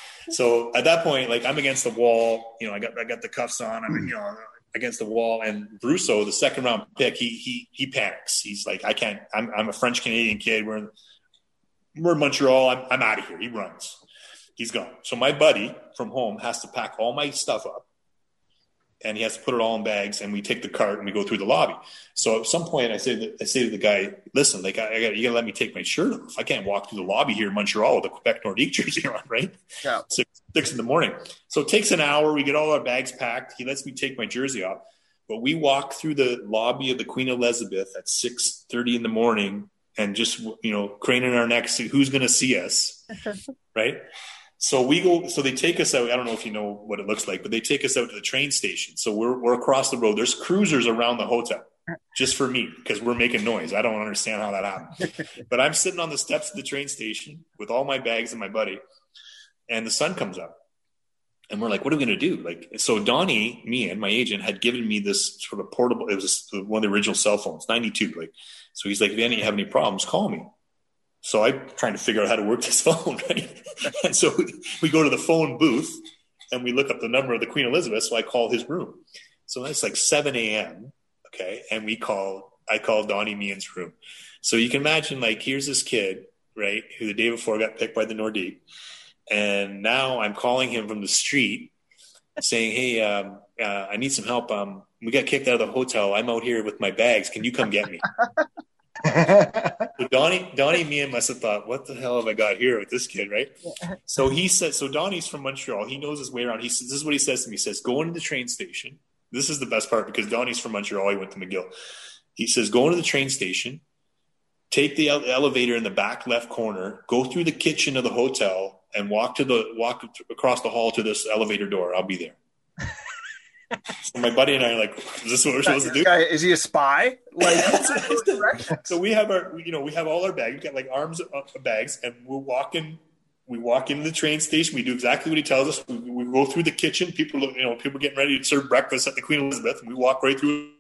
So at that point, like I'm against the wall, you know, I got I got the cuffs on, I'm you know against the wall, and Brousseau, the second round pick, he he he panics. He's like, I can't. I'm I'm a French Canadian kid. We're in, we're in Montreal. I'm I'm out of here. He runs. He's gone. So my buddy from home has to pack all my stuff up, and he has to put it all in bags, and we take the cart and we go through the lobby. So at some point, I say to, I say to the guy, listen, like I, I got you got to let me take my shirt off. I can't walk through the lobby here in Montreal with a Quebec Nordique jersey on, right? Yeah. Six, six in the morning. So it takes an hour. We get all our bags packed. He lets me take my jersey off, but we walk through the lobby of the Queen Elizabeth at six thirty in the morning, and just you know craning our necks, who's going to see us, right? So we go, so they take us out. I don't know if you know what it looks like, but they take us out to the train station. So we're, we're across the road. There's cruisers around the hotel just for me because we're making noise. I don't understand how that happened, but I'm sitting on the steps of the train station with all my bags and my buddy, and the sun comes up and we're like, what are we going to do? Like, so Donnie, me and my agent had given me this sort of portable, it was one of the original cell phones, ninety-two. Like, so he's like, if you have any problems, call me. So I'm trying to figure out how to work this phone, right? And so we, we go to the phone booth and we look up the number of the Queen Elizabeth. So I call his room. So that's like seven a.m. Okay. And we call, I call Donnie Meehan's room. So you can imagine, like, here's this kid, right, who the day before got picked by the Nordique. And now I'm calling him from the street saying, hey, um, uh, I need some help. Um, we got kicked out of the hotel. I'm out here with my bags. Can you come get me? So Donnie, Donnie, me and must have thought, what the hell have I got here with this kid, right? So he said, so Donnie's from Montreal. He knows his way around. He says, this is what he says to me. He says, go into the train station. This is the best part because Donnie's from Montreal. He went to McGill. He says, go into the train station, take the elevator in the back left corner, go through the kitchen of the hotel, and walk to the walk across the hall to this elevator door. I'll be there. So my buddy and I are like, is this what we're supposed to do? Guy, is he a spy? Like, so we have our, you know, we have all our bags. We've got like arms of bags, and we're walking. We walk into the train station. We do exactly what he tells us. We, we go through the kitchen. People, you know, people getting ready to serve breakfast at the Queen Elizabeth, and we walk right through.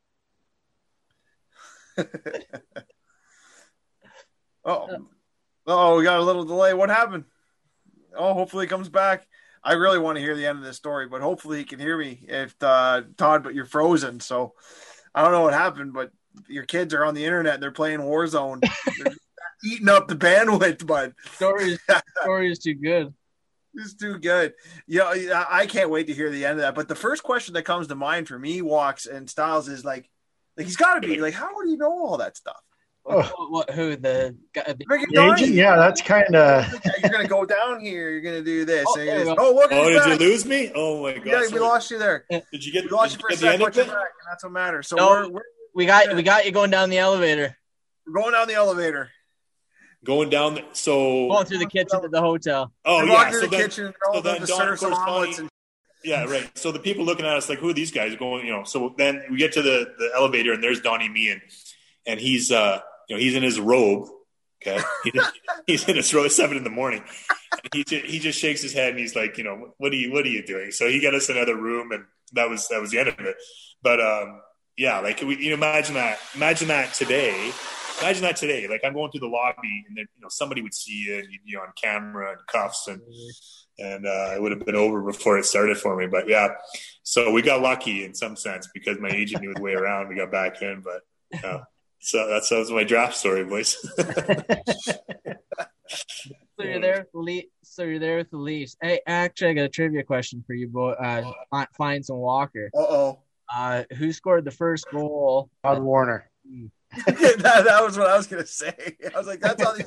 oh, oh, we got a little delay. What happened? Oh, hopefully he comes back. I really want to hear the end of this story, but hopefully he can hear me. If uh, Todd, but you're frozen, so I don't know what happened. But your kids are on the internet; and they're playing Warzone, they're eating up the bandwidth. But story, story is too good. It's too good. Yeah, you know, I can't wait to hear the end of that. But the first question that comes to mind for me, Walks and Styles, is like, like he's got to be like, how would he know all that stuff? Oh. What, what? Who the, the, the agent? Yeah, that's kind of. You're gonna go down here. You're gonna do this. Oh, and goes, oh look! Oh, did back. you lose me? Oh my god! Yeah, we lost you there. Did you get? We lost did you for you a get the second, end of it? back, and that's what matters. So no, where, where we got we got you going down the elevator. We're going down the elevator. Going down, the, so going through the kitchen to the hotel. Oh we're yeah, through so the then, kitchen. They're all so about then to Don, serve of some course, omelets. Donnie, And yeah, right. So the people looking at us like, who are these guys going? You know. So then we get to the, the elevator, and there's Donnie Meehan, and he's uh, you know, he's in his robe. Okay, he's in his robe at seven in the morning. And he just, he just shakes his head, and he's like, you know, what are you what are you doing? So he got us another room, and that was that was the end of it. But um, yeah, like we, you know, imagine that. Imagine that today. Imagine that today. Like I'm going through the lobby, and then you know somebody would see you, and you'd be on camera and cuffs, and and uh, it would have been over before it started for me. But yeah, so we got lucky in some sense because my agent knew his way around. We got back in, but yeah. So that's that was my draft story, boys. So you're there with the Le- so you're there with the Leafs. Hey, actually, I got a trivia question for you, boy. Uh, Fines and Walker. Uh-oh. Uh, who scored the first goal? Todd Warner. that, that was what I was gonna say. I was like, that's all these.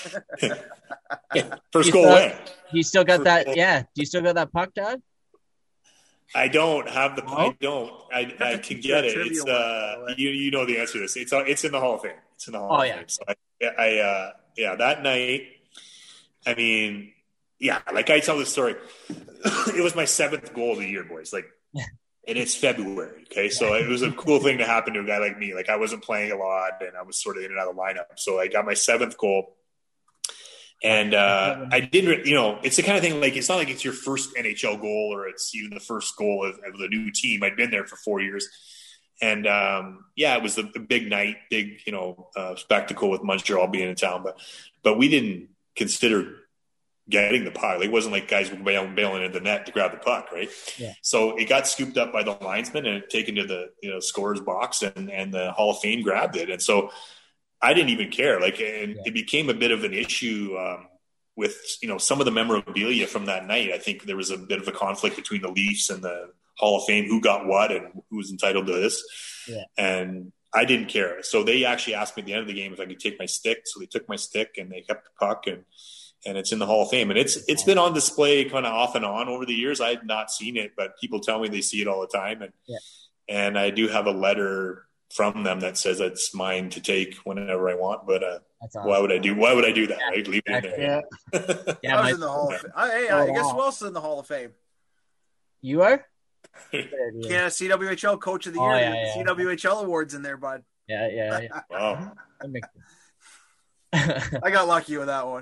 First You goal still- win. You still got First that? goal. Yeah. Do you still got that puck, Todd? I don't have the. No? I don't. I, have to I can teach get that it. trivia It's one, by uh, the way. you you know the answer to this. It's uh, it's in the Hall of Fame. It's in the Hall Oh, of yeah. Fame. So I, I uh, yeah, that night. I mean, yeah, like I tell this story. It was my seventh goal of the year, boys. Like, and it's February. Okay, so it was a cool thing to happen to a guy like me. Like I wasn't playing a lot, and I was sort of in and out of the lineup. So I got my seventh goal. And uh, I didn't, you know, it's the kind of thing like it's not like it's your first N H L goal or it's even the first goal of, of the new team. I'd been there for four years, and um, yeah, it was a, a big night, big you know uh, spectacle with Montreal being in town. But but we didn't consider getting the puck. Like, it wasn't like guys were bailing, bailing into the net to grab the puck, right? Yeah. So it got scooped up by the linesman and taken to the you know scorer's box, and and the Hall of Fame grabbed it, and so. I didn't even care. Like, and Yeah. it became a bit of an issue um, with, you know, some of the memorabilia from that night. I think there was a bit of a conflict between the Leafs and the Hall of Fame, who got what and who was entitled to this. Yeah. And I didn't care. So they actually asked me at the end of the game if I could take my stick. So they took my stick and they kept the puck, and, and it's in the Hall of Fame. And it's, it's been on display kind of off and on over the years. I had not seen it, but people tell me they see it all the time. And, Yeah. and I do have a letter from them that says it's mine to take whenever I want, but uh, That's awesome. why would I do? Why would I do that? Yeah. Right? Leave it in there. Yeah. Yeah, I was my- in the Hall of Fame. I, hey, Oh, I guess wow. who else is in the Hall of Fame? You are? Canada C W H L Coach of the Oh, Year. yeah, The yeah. C W H L awards in there, bud. Yeah, yeah, yeah. Wow. That makes I got lucky with that one.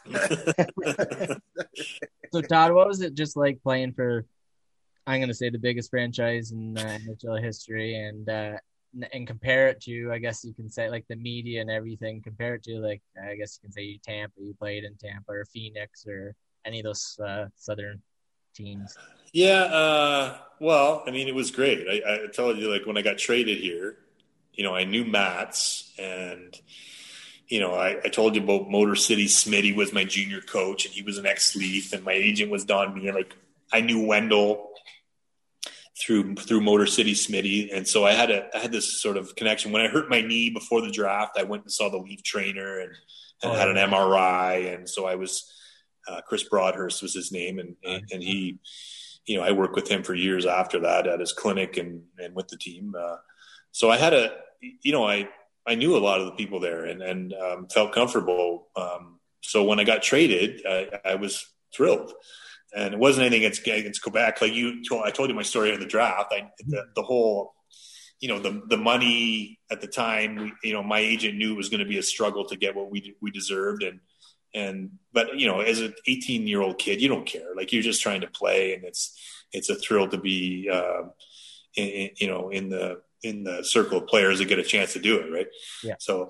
So, Todd, what was it just like playing for, I'm going to say, the biggest franchise in uh, N H L history, and uh, n- and compare it to, I guess you can say, like the media and everything, compare it to, like, I guess you can say Tampa, you played in Tampa, or Phoenix, or any of those uh, southern teams? Yeah. Uh, well, I mean, it was great. I, I told you, like, when I got traded here, you know, I knew Mats, and, you know, I, I told you about Motor City. Smitty was my junior coach, and he was an ex-Leaf, and my agent was Don Meehan. Like, I knew Wendell through through Motor City Smitty, and so I had a I had this sort of connection. When I hurt my knee before the draft, I went and saw the Leaf trainer and, and Oh, had an yeah. M R I, and so I was uh, Chris Broadhurst was his name, and and, and he, you know, I worked with him for years after that at his clinic and and with the team. Uh, so I had a, you know, I I knew a lot of the people there and and um, felt comfortable. Um, so when I got traded, I, I was thrilled. And it wasn't anything against, against Quebec. Like you told, I told you my story in the draft. I, the, the whole, you know, the the money at the time, we, you know, my agent knew it was going to be a struggle to get what we we deserved. And, and, but, you know, as an eighteen year old kid, you don't care. Like, you're just trying to play, and it's, it's a thrill to be, uh, in, in, you know, in the, in the circle of players that get a chance to do it. Right. Yeah. So,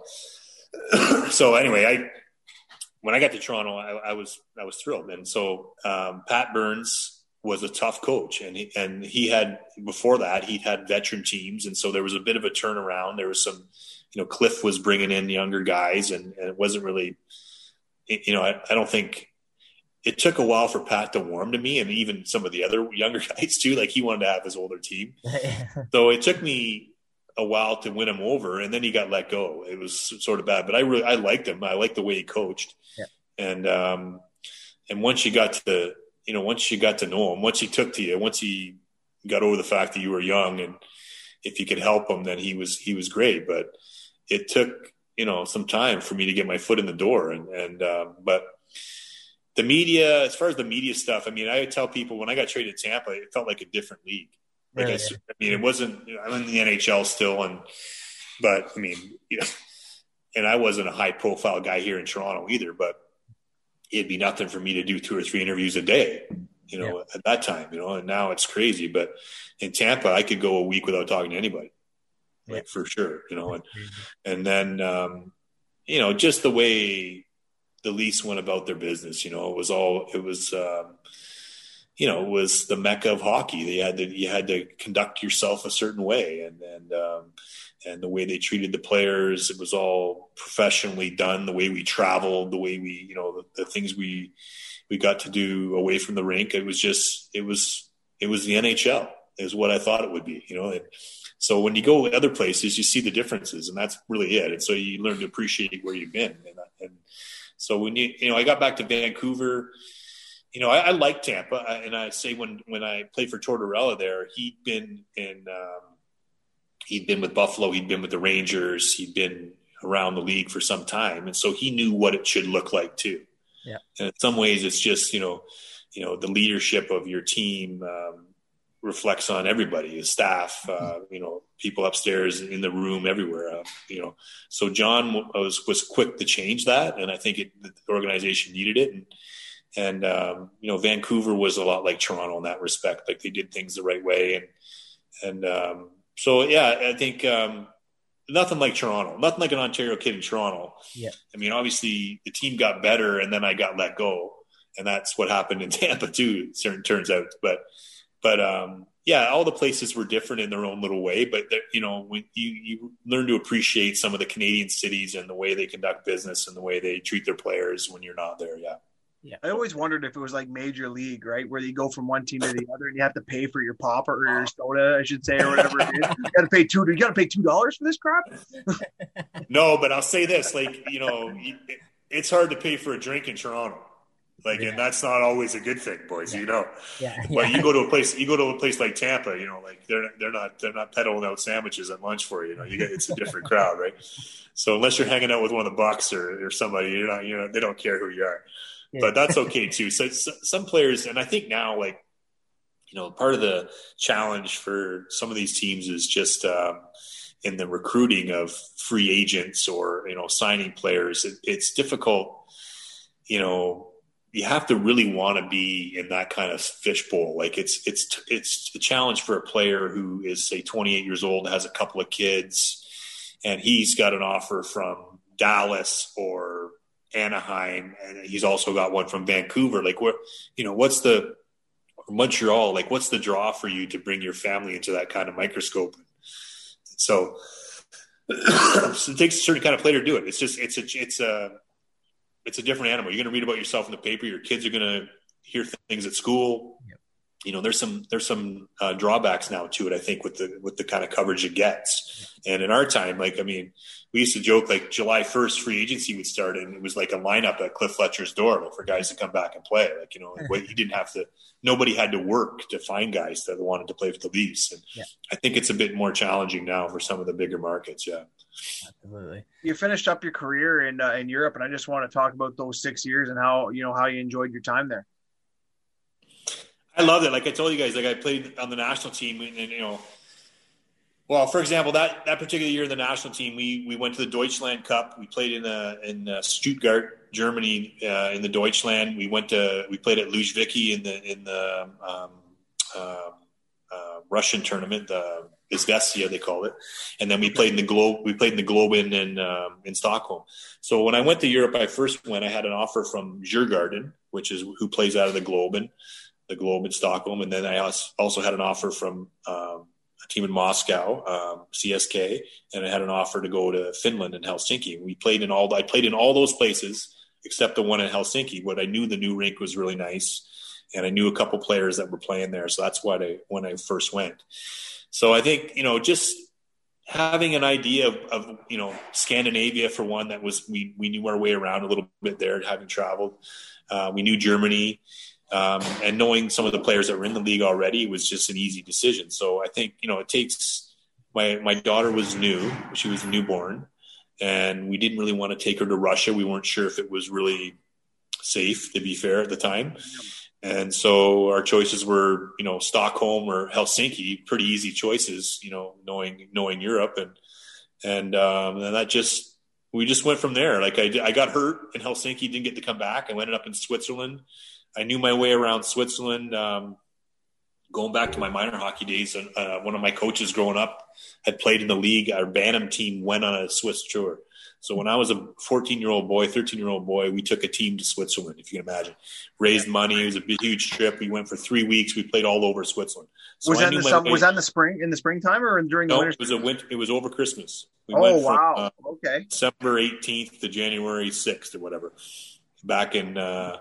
so anyway, I, when I got to Toronto, I, I was I was thrilled, and so um, Pat Burns was a tough coach, and he, and he had before that he'd had veteran teams, and so there was a bit of a turnaround. There was some, you know, Cliff was bringing in younger guys, and, and it wasn't really, you know, I, I don't think it took a while for Pat to warm to me, and even some of the other younger guys too. Like, he wanted to have his older team, so it took me a while to win him over, and then he got let go. It was sort of bad, but I really I liked him. I liked the way he coached. Yeah. And um, and once you got to, you know, once you got to know him, once he took to you, once he got over the fact that you were young and if you could help him, then he was he was great. But it took, you know, some time for me to get my foot in the door. And, and um, but the media, as far as the media stuff, I mean, I would tell people when I got traded to Tampa, it felt like a different league. Like Really? I, I mean, it wasn't. You know, I'm in the N H L still, and but I mean, you know, and I wasn't a high profile guy here in Toronto either. But it'd be nothing for me to do two or three interviews a day, you know, yeah. at that time, you know. And now it's crazy. But in Tampa, I could go a week without talking to anybody, yeah. like for sure, you know. And and then um, you know, just the way the Leafs went about their business, you know, it was all it was. Um, you know, it was the mecca of hockey. They had to, you had to conduct yourself a certain way, and and um, and the way they treated the players, it was all professionally done. The way we traveled, the way we, you know, the, the things we we got to do away from the rink. It was just, it was, it was the N H L is what I thought it would be, you know. And so when you go other places, you see the differences, and that's really it. And so you learn to appreciate where you've been. And, and so when you, you know, I got back to Vancouver. You know, I, I like Tampa, and I say when, when I played for Tortorella there, he'd been in, um, he'd been with Buffalo, he'd been with the Rangers, he'd been around the league for some time, and so he knew what it should look like too. Yeah, and in some ways, it's just you know, you know, the leadership of your team um, reflects on everybody, the staff, uh, you know, people upstairs in the room, everywhere. Uh, you know, so John was was quick to change that, and I think it, the organization needed it. And, And, um, you know, Vancouver was a lot like Toronto in that respect. Like they did things the right way. And, and, um, so, yeah, I think, um, nothing like Toronto, nothing like an Ontario kid in Toronto. Yeah. I mean, obviously the team got better and then I got let go, and that's what happened in Tampa too. It turns out, but, but, um, yeah, all the places were different in their own little way, but you know, when you, you learn to appreciate some of the Canadian cities and the way they conduct business and the way they treat their players when you're not there. Yeah. Yeah. I always wondered if it was like Major League, right, where you go from one team to the other, and you have to pay for your pop or your soda, I should say, or whatever it is. You got to pay two. You got to pay two dollars for this crap. No, but I'll say this: like you know, it's hard to pay for a drink in Toronto, like, yeah. and that's not always a good thing, boys. Yeah. You know, yeah. But yeah. you go to a place, you go to a place like Tampa, you know, like they're they're not they're not peddling out sandwiches at lunch for you. You know, you get it's a different crowd, right? So unless you're hanging out with one of the Bucks or or somebody, you're not, you know, they don't care who you are. But that's okay too. So, so some players, and I think now, like, you know, part of the challenge for some of these teams is just um, in the recruiting of free agents or, you know, signing players. It, it's difficult. You know, you have to really want to be in that kind of fishbowl. Like it's, it's, it's the challenge for a player who is, say, twenty-eight years old, has a couple of kids, and he's got an offer from Dallas or Anaheim, and he's also got one from Vancouver. Like, what, you know, what's the Montreal? Like, what's the draw for you to bring your family into that kind of microscope? So, so it takes a certain kind of player to do it. It's just, it's a, it's a, it's a different animal. You're going to read about yourself in the paper. Your kids are going to hear things at school. Yep. You know, there's some, there's some uh, drawbacks now to it, I think, with the, with the kind of coverage it gets. Yep. And in our time, like, I mean, we used to joke like July first free agency would start, and it was like a lineup at Cliff Fletcher's door, like for guys to come back and play. Like, you know, like, you didn't have to, nobody had to work to find guys that wanted to play for the Leafs. And yeah. I think it's a bit more challenging now for some of the bigger markets. Yeah. Absolutely. You finished up your career in, uh, in Europe, and I just want to talk about those six years and how, you know, how you enjoyed your time there. I loved it. Like I told you guys, like I played on the national team, and, and you know, well, for example, that, that particular year in the national team, we we went to the Deutschland Cup. We played in uh, in uh, Stuttgart, Germany, uh, in the Deutschland. We went to we played at Luzviki in the in the um, uh, uh, Russian tournament, the Izvestia they call it, and then we played in the Globe. We played in the Globe in in, um, in Stockholm. So when I went to Europe, I first went. I had an offer from Djurgården, which is who plays out of the Globe in the Globe in Stockholm, and then I also had an offer from um, a team in Moscow, um, C S K, and I had an offer to go to Finland and Helsinki. We played in all. I played in all those places except the one in Helsinki. What I knew, the new rink was really nice, and I knew a couple players that were playing there, so that's why I when I first went. So I think, you know, just having an idea of, of you know Scandinavia for one, that was we we knew our way around a little bit there, having traveled. Uh, we knew Germany. Um, and knowing some of the players that were in the league already, it was just an easy decision. So I think, you know, it takes my, my daughter was new. She was a newborn, and we didn't really want to take her to Russia. We weren't sure if it was really safe, to be fair, at the time. And so our choices were, you know, Stockholm or Helsinki, pretty easy choices, you know, knowing, knowing Europe. And, and, um, and that just, we just went from there. Like I, I got hurt in Helsinki, didn't get to come back. I ended up in Switzerland. I knew my way around Switzerland. Um, going back to my minor hockey days, uh, one of my coaches growing up had played in the league. Our Bantam team went on a Swiss tour. So when I was a fourteen-year-old boy, thirteen-year-old boy, we took a team to Switzerland, if you can imagine. Raised money. It was a big, huge trip. We went for three weeks. We played all over Switzerland. So was, that in the summer, was that in the spring, in the springtime, or during the no, winter? it was a winter. It was over Christmas. We oh went from, wow! Uh, okay. December eighteenth to January sixth or whatever. Back in uh,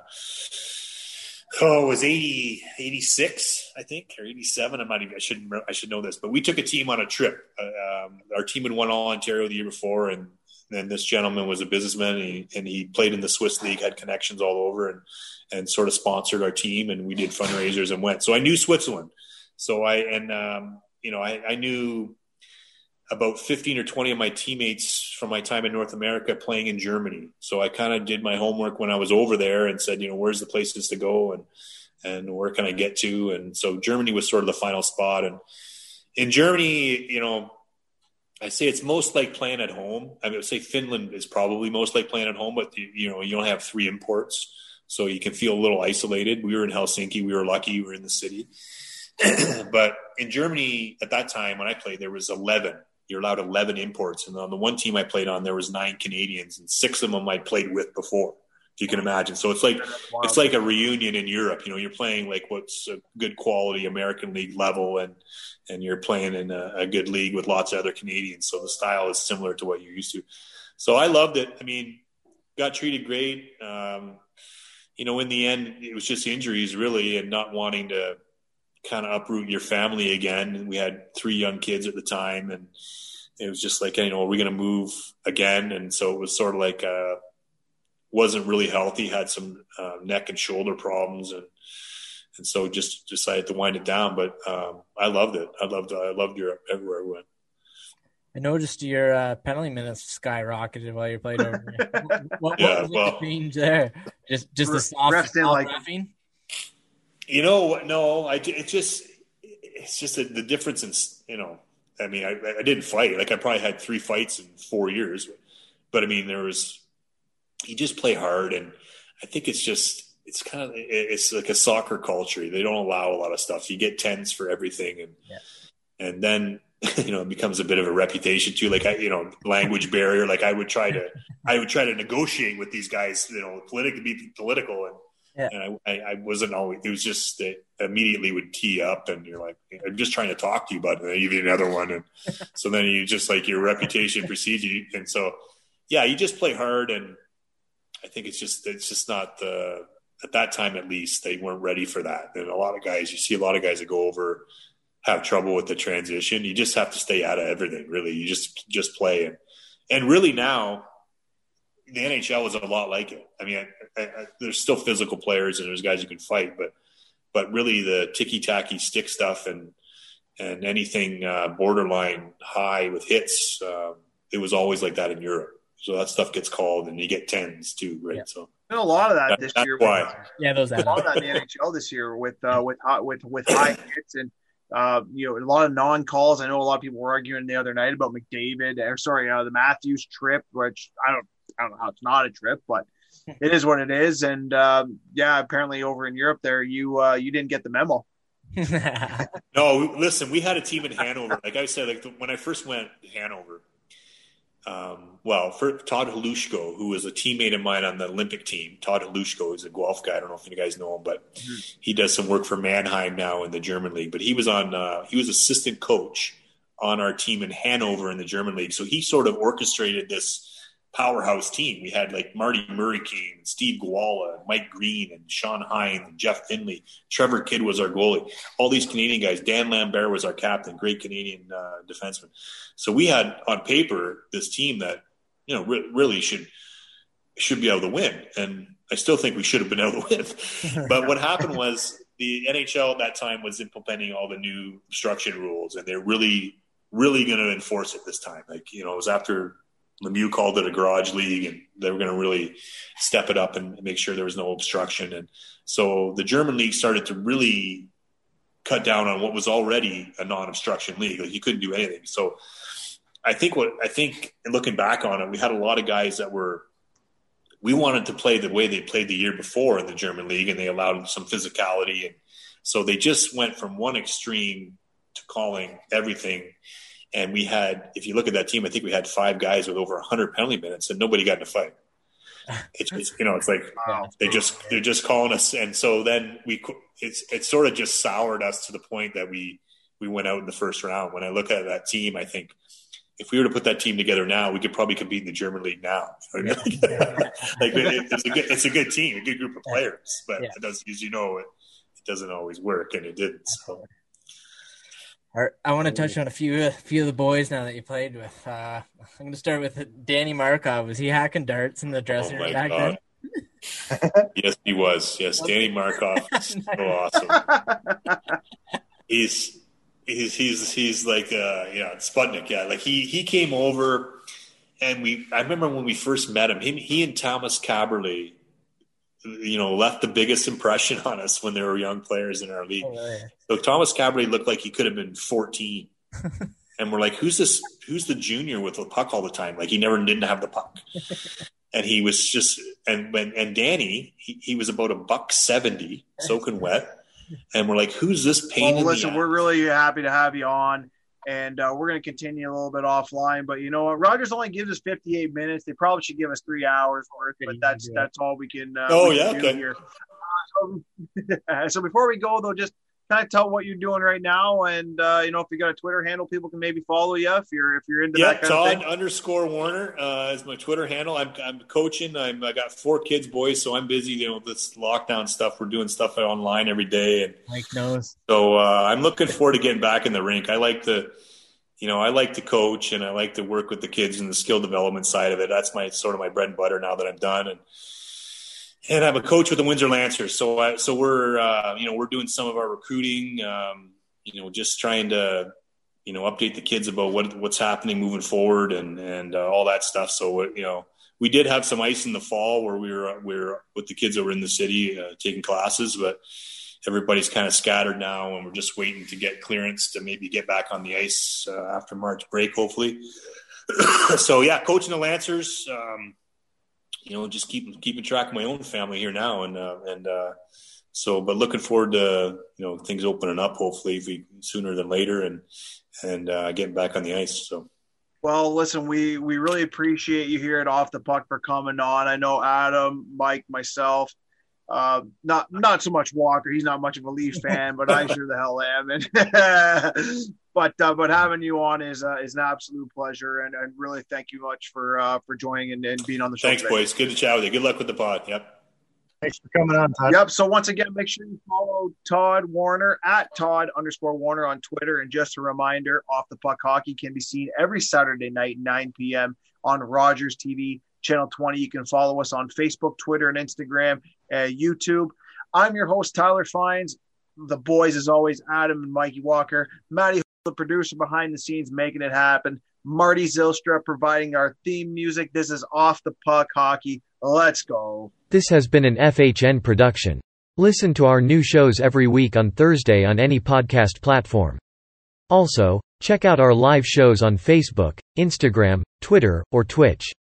oh, it was eighty, eighty-six, I think, or eighty-seven. I'm not even. I should I should know this, but we took a team on a trip. Uh, um, our team had won all Ontario the year before, and then this gentleman was a businessman, and he, and he played in the Swiss league, had connections all over, and and sort of sponsored our team, and we did fundraisers and went. So I knew Switzerland. So I and um, you know I, I knew about fifteen or twenty of my teammates from my time in North America playing in Germany. So I kind of did my homework when I was over there and said, you know, where's the places to go and and where can I get to? And so Germany was sort of the final spot. And in Germany, you know, I say it's most like playing at home. I would say Finland is probably most like playing at home, but you, you know, you don't have three imports, so you can feel a little isolated. We were in Helsinki. We were lucky. We were in the city. But in Germany at that time when I played, there was eleven. You're allowed eleven imports. And on the one team I played on, there was nine Canadians, and six of them I played with before, if you can imagine. So it's like, wow. It's like a reunion in Europe. You know, you're playing like what's a good quality American league level, and, and you're playing in a, a good league with lots of other Canadians. So the style is similar to what you're used to. So I loved it. I mean, got treated great. Um, you know, in the end, it was just injuries really, and not wanting to kind of uproot your family again. And we had three young kids at the time, and it was just like, you know, are we going to move again? And so it was sort of like, uh, wasn't really healthy, had some uh, neck and shoulder problems. And, and so just decided to wind it down. But um, I loved it. I loved, I loved Europe everywhere I went. I noticed your uh, penalty minutes skyrocketed while you played over there. What, what, yeah, what was well, the change there? Just, just the soft, soft like, laughing? You know, no, I, it just, it's just a, the difference in, you know, I mean, I, I didn't fight. Like I probably had three fights in four years, but I mean, there was, you just play hard. And I think it's just, it's kind of, it's like a soccer culture. They don't allow a lot of stuff. You get tens for everything. And, yeah. and then, you know, it becomes a bit of a reputation too. Like I, you know, language barrier. Like I would try to, I would try to negotiate with these guys, you know, politically, be political. And, Yeah. And I, I wasn't always, it was just that immediately would tee up and you're like, I'm just trying to talk to you about it. Even another one. And so then you just like your reputation precedes you. And so, yeah, you just play hard. And I think it's just, it's just not the, at that time, at least they weren't ready for that. And a lot of guys, you see a lot of guys that go over, have trouble with the transition. You just have to stay out of everything. Really. You just, just play. And, and really now, the N H L is a lot like it. I mean, I, I, I, there's still physical players and there's guys who can fight, but but really the ticky-tacky stick stuff and and anything uh, borderline high with hits, uh, it was always like that in Europe. So that stuff gets called, and you get tens too, right? Yeah. So been a lot of that, that this that's year. Why? With, yeah, those a lot of that in the N H L this year with uh, with with with high hits and. Uh, you know, a lot of non-calls. I know a lot of people were arguing the other night about McDavid, or sorry, uh, the Matthews trip, which I don't, I don't know how it's not a trip, but it is what it is. And um, yeah, apparently over in Europe, there you uh, you didn't get the memo. No, listen, we had a team in Hanover. Like I said, like the, when I first went to Hanover, um, well, for Todd Halushko, who was a teammate of mine on the Olympic team. Todd Halushko is a Guelph guy. I don't know if you guys know him, but mm-hmm. he does some work for Mannheim now in the German league. But he was on, uh, he was assistant coach on our team in Hanover in the German league. So he sort of orchestrated this powerhouse team. We had like Marty Murray came, and Steve Guala, and Mike Green, and Sean Hine, and Jeff Finley. Trevor Kidd was our goalie. All these Canadian guys. Dan Lambert was our captain, great Canadian uh, defenseman. So we had on paper this team that, you know, re- really should should be able to win. And I still think we should have been able to win. But what happened was the N H L at that time was implementing all the new obstruction rules, and they're really really going to enforce it this time. Like, you know, it was after Lemieux called it a garage league, and they were going to really step it up and make sure there was no obstruction. And so the German league started to really cut down on what was already a non-obstruction league. Like, you couldn't do anything. So I think what I think looking back on it, we had a lot of guys that were, we wanted to play the way they played the year before in the German league, and they allowed some physicality. And so they just went from one extreme to calling everything. And we had, if you look at that team, I think we had five guys with over one hundred penalty minutes, and nobody got in a fight. It's, it's you know, it's like wow. they just they're just calling us, and so then we it's it sort of just soured us to the point that we we went out in the first round. When I look at that team, I think if we were to put that team together now, we could probably compete in the German league now. like it, it's a good it's a good team, a good group of players, but yeah. it does, as you know, it, it doesn't always work, and it didn't. So. I want to touch on a few, a few of the boys now that you played with. Uh, I'm going to start with Danny Markov. Was he hacking darts in the dressing room oh back God. then? Yes, he was. Yes, Danny Markov is so awesome. He's he's he's he's like uh, yeah, Sputnik. Yeah, like he he came over, and we. I remember when we first met him. He he and Thomas Caberlet, you know, left the biggest impression on us when they were young players in our league. Oh, yeah. So Thomas Caberlet looked like he could have been fourteen. And we're like, who's this, who's the junior with the puck all the time? Like, he never didn't have the puck. And he was just, and when, and Danny, he, he was about a buck seventy, soaking wet. And we're like, who's this pain well, in listen, the we're really happy to have you on. And uh, we're going to continue a little bit offline, but you know what? Rogers only gives us fifty-eight minutes. They probably should give us three hours worth, but that's that's all we can. Uh, oh we yeah, can do okay. Here. Uh, so, so before we go, though, just kind of tell what you're doing right now, and uh, you know, if you got a Twitter handle, people can maybe follow you if you're if you're into yeah, that kind Todd of thing. underscore Warner uh, is my Twitter handle. I'm I'm coaching. I'm I got four kids, boys, so I'm busy. You know, this lockdown stuff. We're doing stuff online every day, and Mike knows. So uh, I'm looking forward to getting back in the rink. I like to, you know, I like to coach, and I like to work with the kids in the skill development side of it. That's my sort of my bread and butter now that I'm done. And and I'm a coach with the Windsor Lancers. So I, so we're uh, you know we're doing some of our recruiting. Um, you know, just trying to you know update the kids about what what's happening moving forward and and uh, all that stuff. So you know we did have some ice in the fall where we were we were with the kids that were in the city uh, taking classes, but everybody's kind of scattered now, and we're just waiting to get clearance to maybe get back on the ice uh, after March break, hopefully. So yeah, coaching the Lancers, um, you know, just keeping keeping track of my own family here now, and uh, and uh, so, but looking forward to you know things opening up, hopefully, if we, sooner than later, and and uh, getting back on the ice. So. Well, listen, we we really appreciate you here at Off the Puck for coming on. I know Adam, Mike, myself. Uh, not not so much Walker. He's not much of a Leafs fan, but I sure the hell am. And but uh, but having you on is uh, is an absolute pleasure, and, and really thank you much for uh, for joining and, and being on the show. Thanks, today. boys. Good to chat with you. Good luck with the pod. Yep. Thanks for coming on, Todd. Yep. So once again, make sure you follow Todd Warner at Todd underscore Warner on Twitter. And just a reminder, Off the Puck Hockey can be seen every Saturday night, nine p.m. on Rogers T V. Channel twenty. You can follow us on Facebook, Twitter, and Instagram, uh, YouTube. I'm your host, Tyler Fines. The boys, as always, Adam and Mikey Walker. Matty, the producer behind the scenes, making it happen. Marty Zylstra providing our theme music. This is Off the Puck Hockey. Let's go. This has been an F H N production. Listen to our new shows every week on Thursday on any podcast platform. Also, check out our live shows on Facebook, Instagram, Twitter, or Twitch.